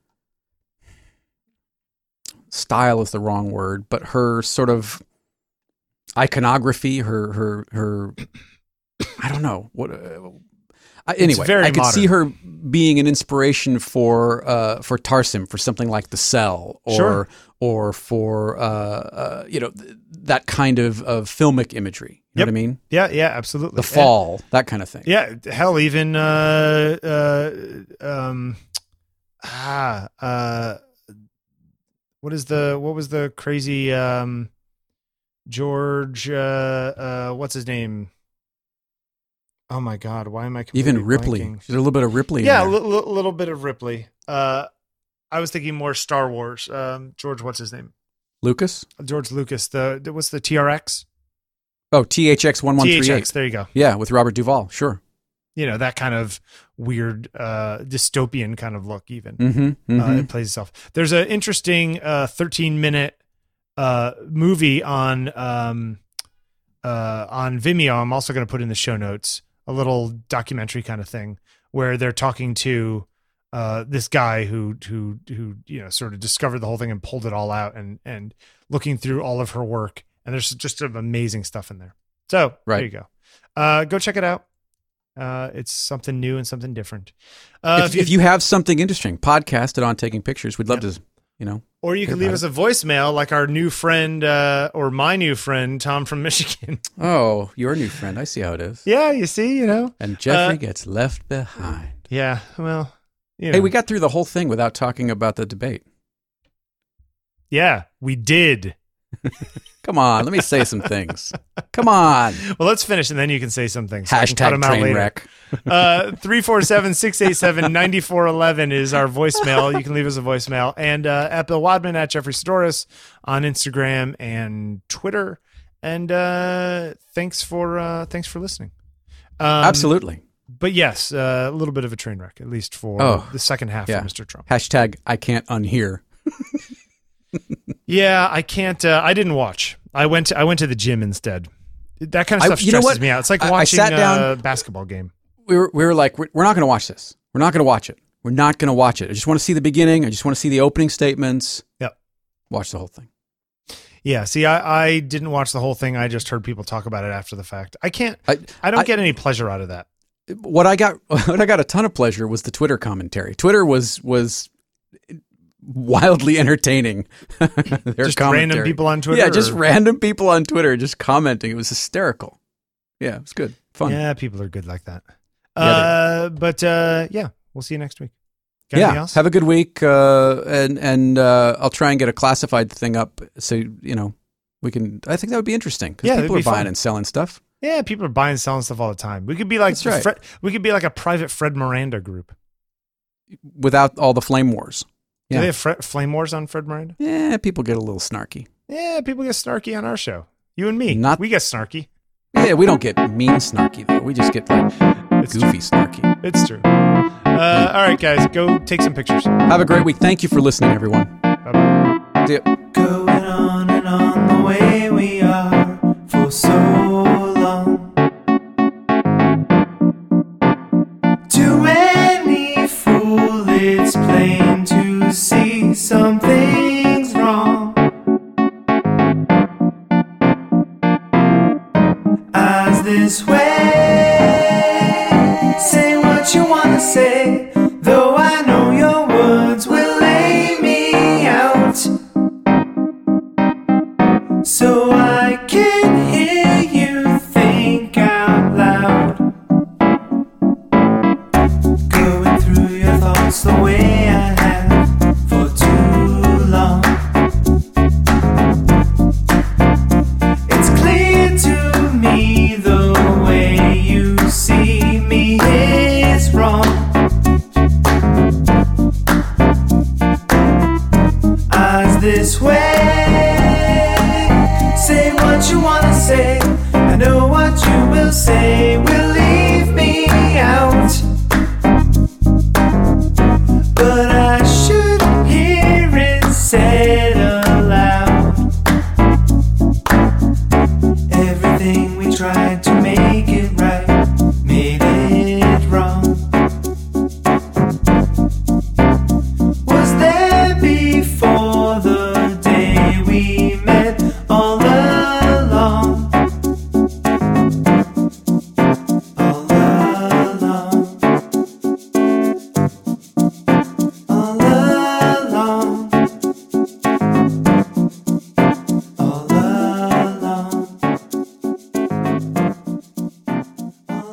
style is the wrong word, but her sort of iconography, her I don't know what. Anyway, I could see her being an inspiration for Tarsim, for something like The Cell, or for that kind of filmic imagery. You know what I mean? Yeah, absolutely. The Fall, that kind of thing. Yeah, hell, even what was the crazy George what's his name? Oh my God, why am I even Ripley? blanking? There's a little bit of Ripley. Yeah, in there. little bit of Ripley. I was thinking more Star Wars. George, what's his name? Lucas. George Lucas. What's the TRX? Oh, THX 1138. THX. There you go. Yeah, with Robert Duvall. Sure. That kind of weird dystopian kind of look. Even it plays itself. There's an interesting 13-minute movie on Vimeo. I'm also going to put in the show notes a little documentary kind of thing where they're talking to this guy who sort of discovered the whole thing and pulled it all out and looking through all of her work. And there's just some amazing stuff in there. So there you go. Go check it out. It's something new and something different. If you have something interesting, podcast it on Taking Pictures. We'd love to, or you can leave us a voicemail like our new friend, or my new friend, Tom from Michigan. Oh, your new friend. I see how it is. Yeah, you see, And Jeffrey gets left behind. Yeah, well, Hey, we got through the whole thing without talking about the debate. Yeah, we did. Come on, let me say some things. Come on. Well, let's finish, and then you can say some things. Hashtag train wreck. 347-687-9411 is our voicemail. You can leave us a voicemail. And at Bill Wadman, at Jeffrey Storis on Instagram and Twitter. And thanks for listening. Absolutely. But yes, a little bit of a train wreck, at least for the second half of Mr. Trump. Hashtag I can't unhear. Yeah, I can't. I didn't watch. I went to the gym instead. That kind of stuff stresses me out. It's like watching a basketball game. We were like, we're not going to watch this. We're not going to watch it. We're not going to watch it. I just want to see the beginning. I just want to see the opening statements. Yep. Watch the whole thing. Yeah. See, I didn't watch the whole thing. I just heard people talk about it after the fact. I can't. I don't get any pleasure out of that. What I got a ton of pleasure was the Twitter commentary. Twitter was wildly entertaining. Their just commentary. Random people on Twitter. Yeah, just random people on Twitter just commenting. It was hysterical. Yeah, it was good, fun. Yeah, people are good like that. Yeah, we'll see you next week. Got anything else? Have a good week, and I'll try and get a classified thing up so we can. I think that would be interesting because people are buying and selling stuff. Yeah, people are buying and selling stuff all the time. We could be like we could be like a private Fred Miranda group without all the flame wars. Yeah. Do they have flame wars on Fred Miranda? Yeah, people get a little snarky. Yeah, people get snarky on our show. You and me, we get snarky. Yeah, we don't get mean snarky though. We just get like goofy snarky. It's true. All right, guys, go take some pictures. Have a great week. Thank you for listening, everyone. Bye-bye. See ya. Going on and on the way we are for so long. To any fool, it's plain to see something's wrong. As this way, say what you wanna say, though I know your words will lay me out, so I can hear you think out loud. Going through your thoughts the way I have for too long. It's clear to me the way you see me is wrong. As this way, say what you wanna say, I know what you will say will leave me out, but I should hear it said aloud. Everything we tried to make it right made it wrong. Was there before the day we met all along? All along. All along. All along. All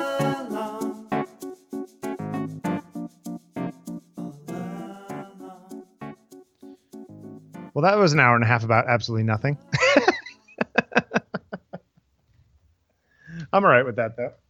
along. Well, that was an hour and a half about absolutely nothing. I'm all right with that, though.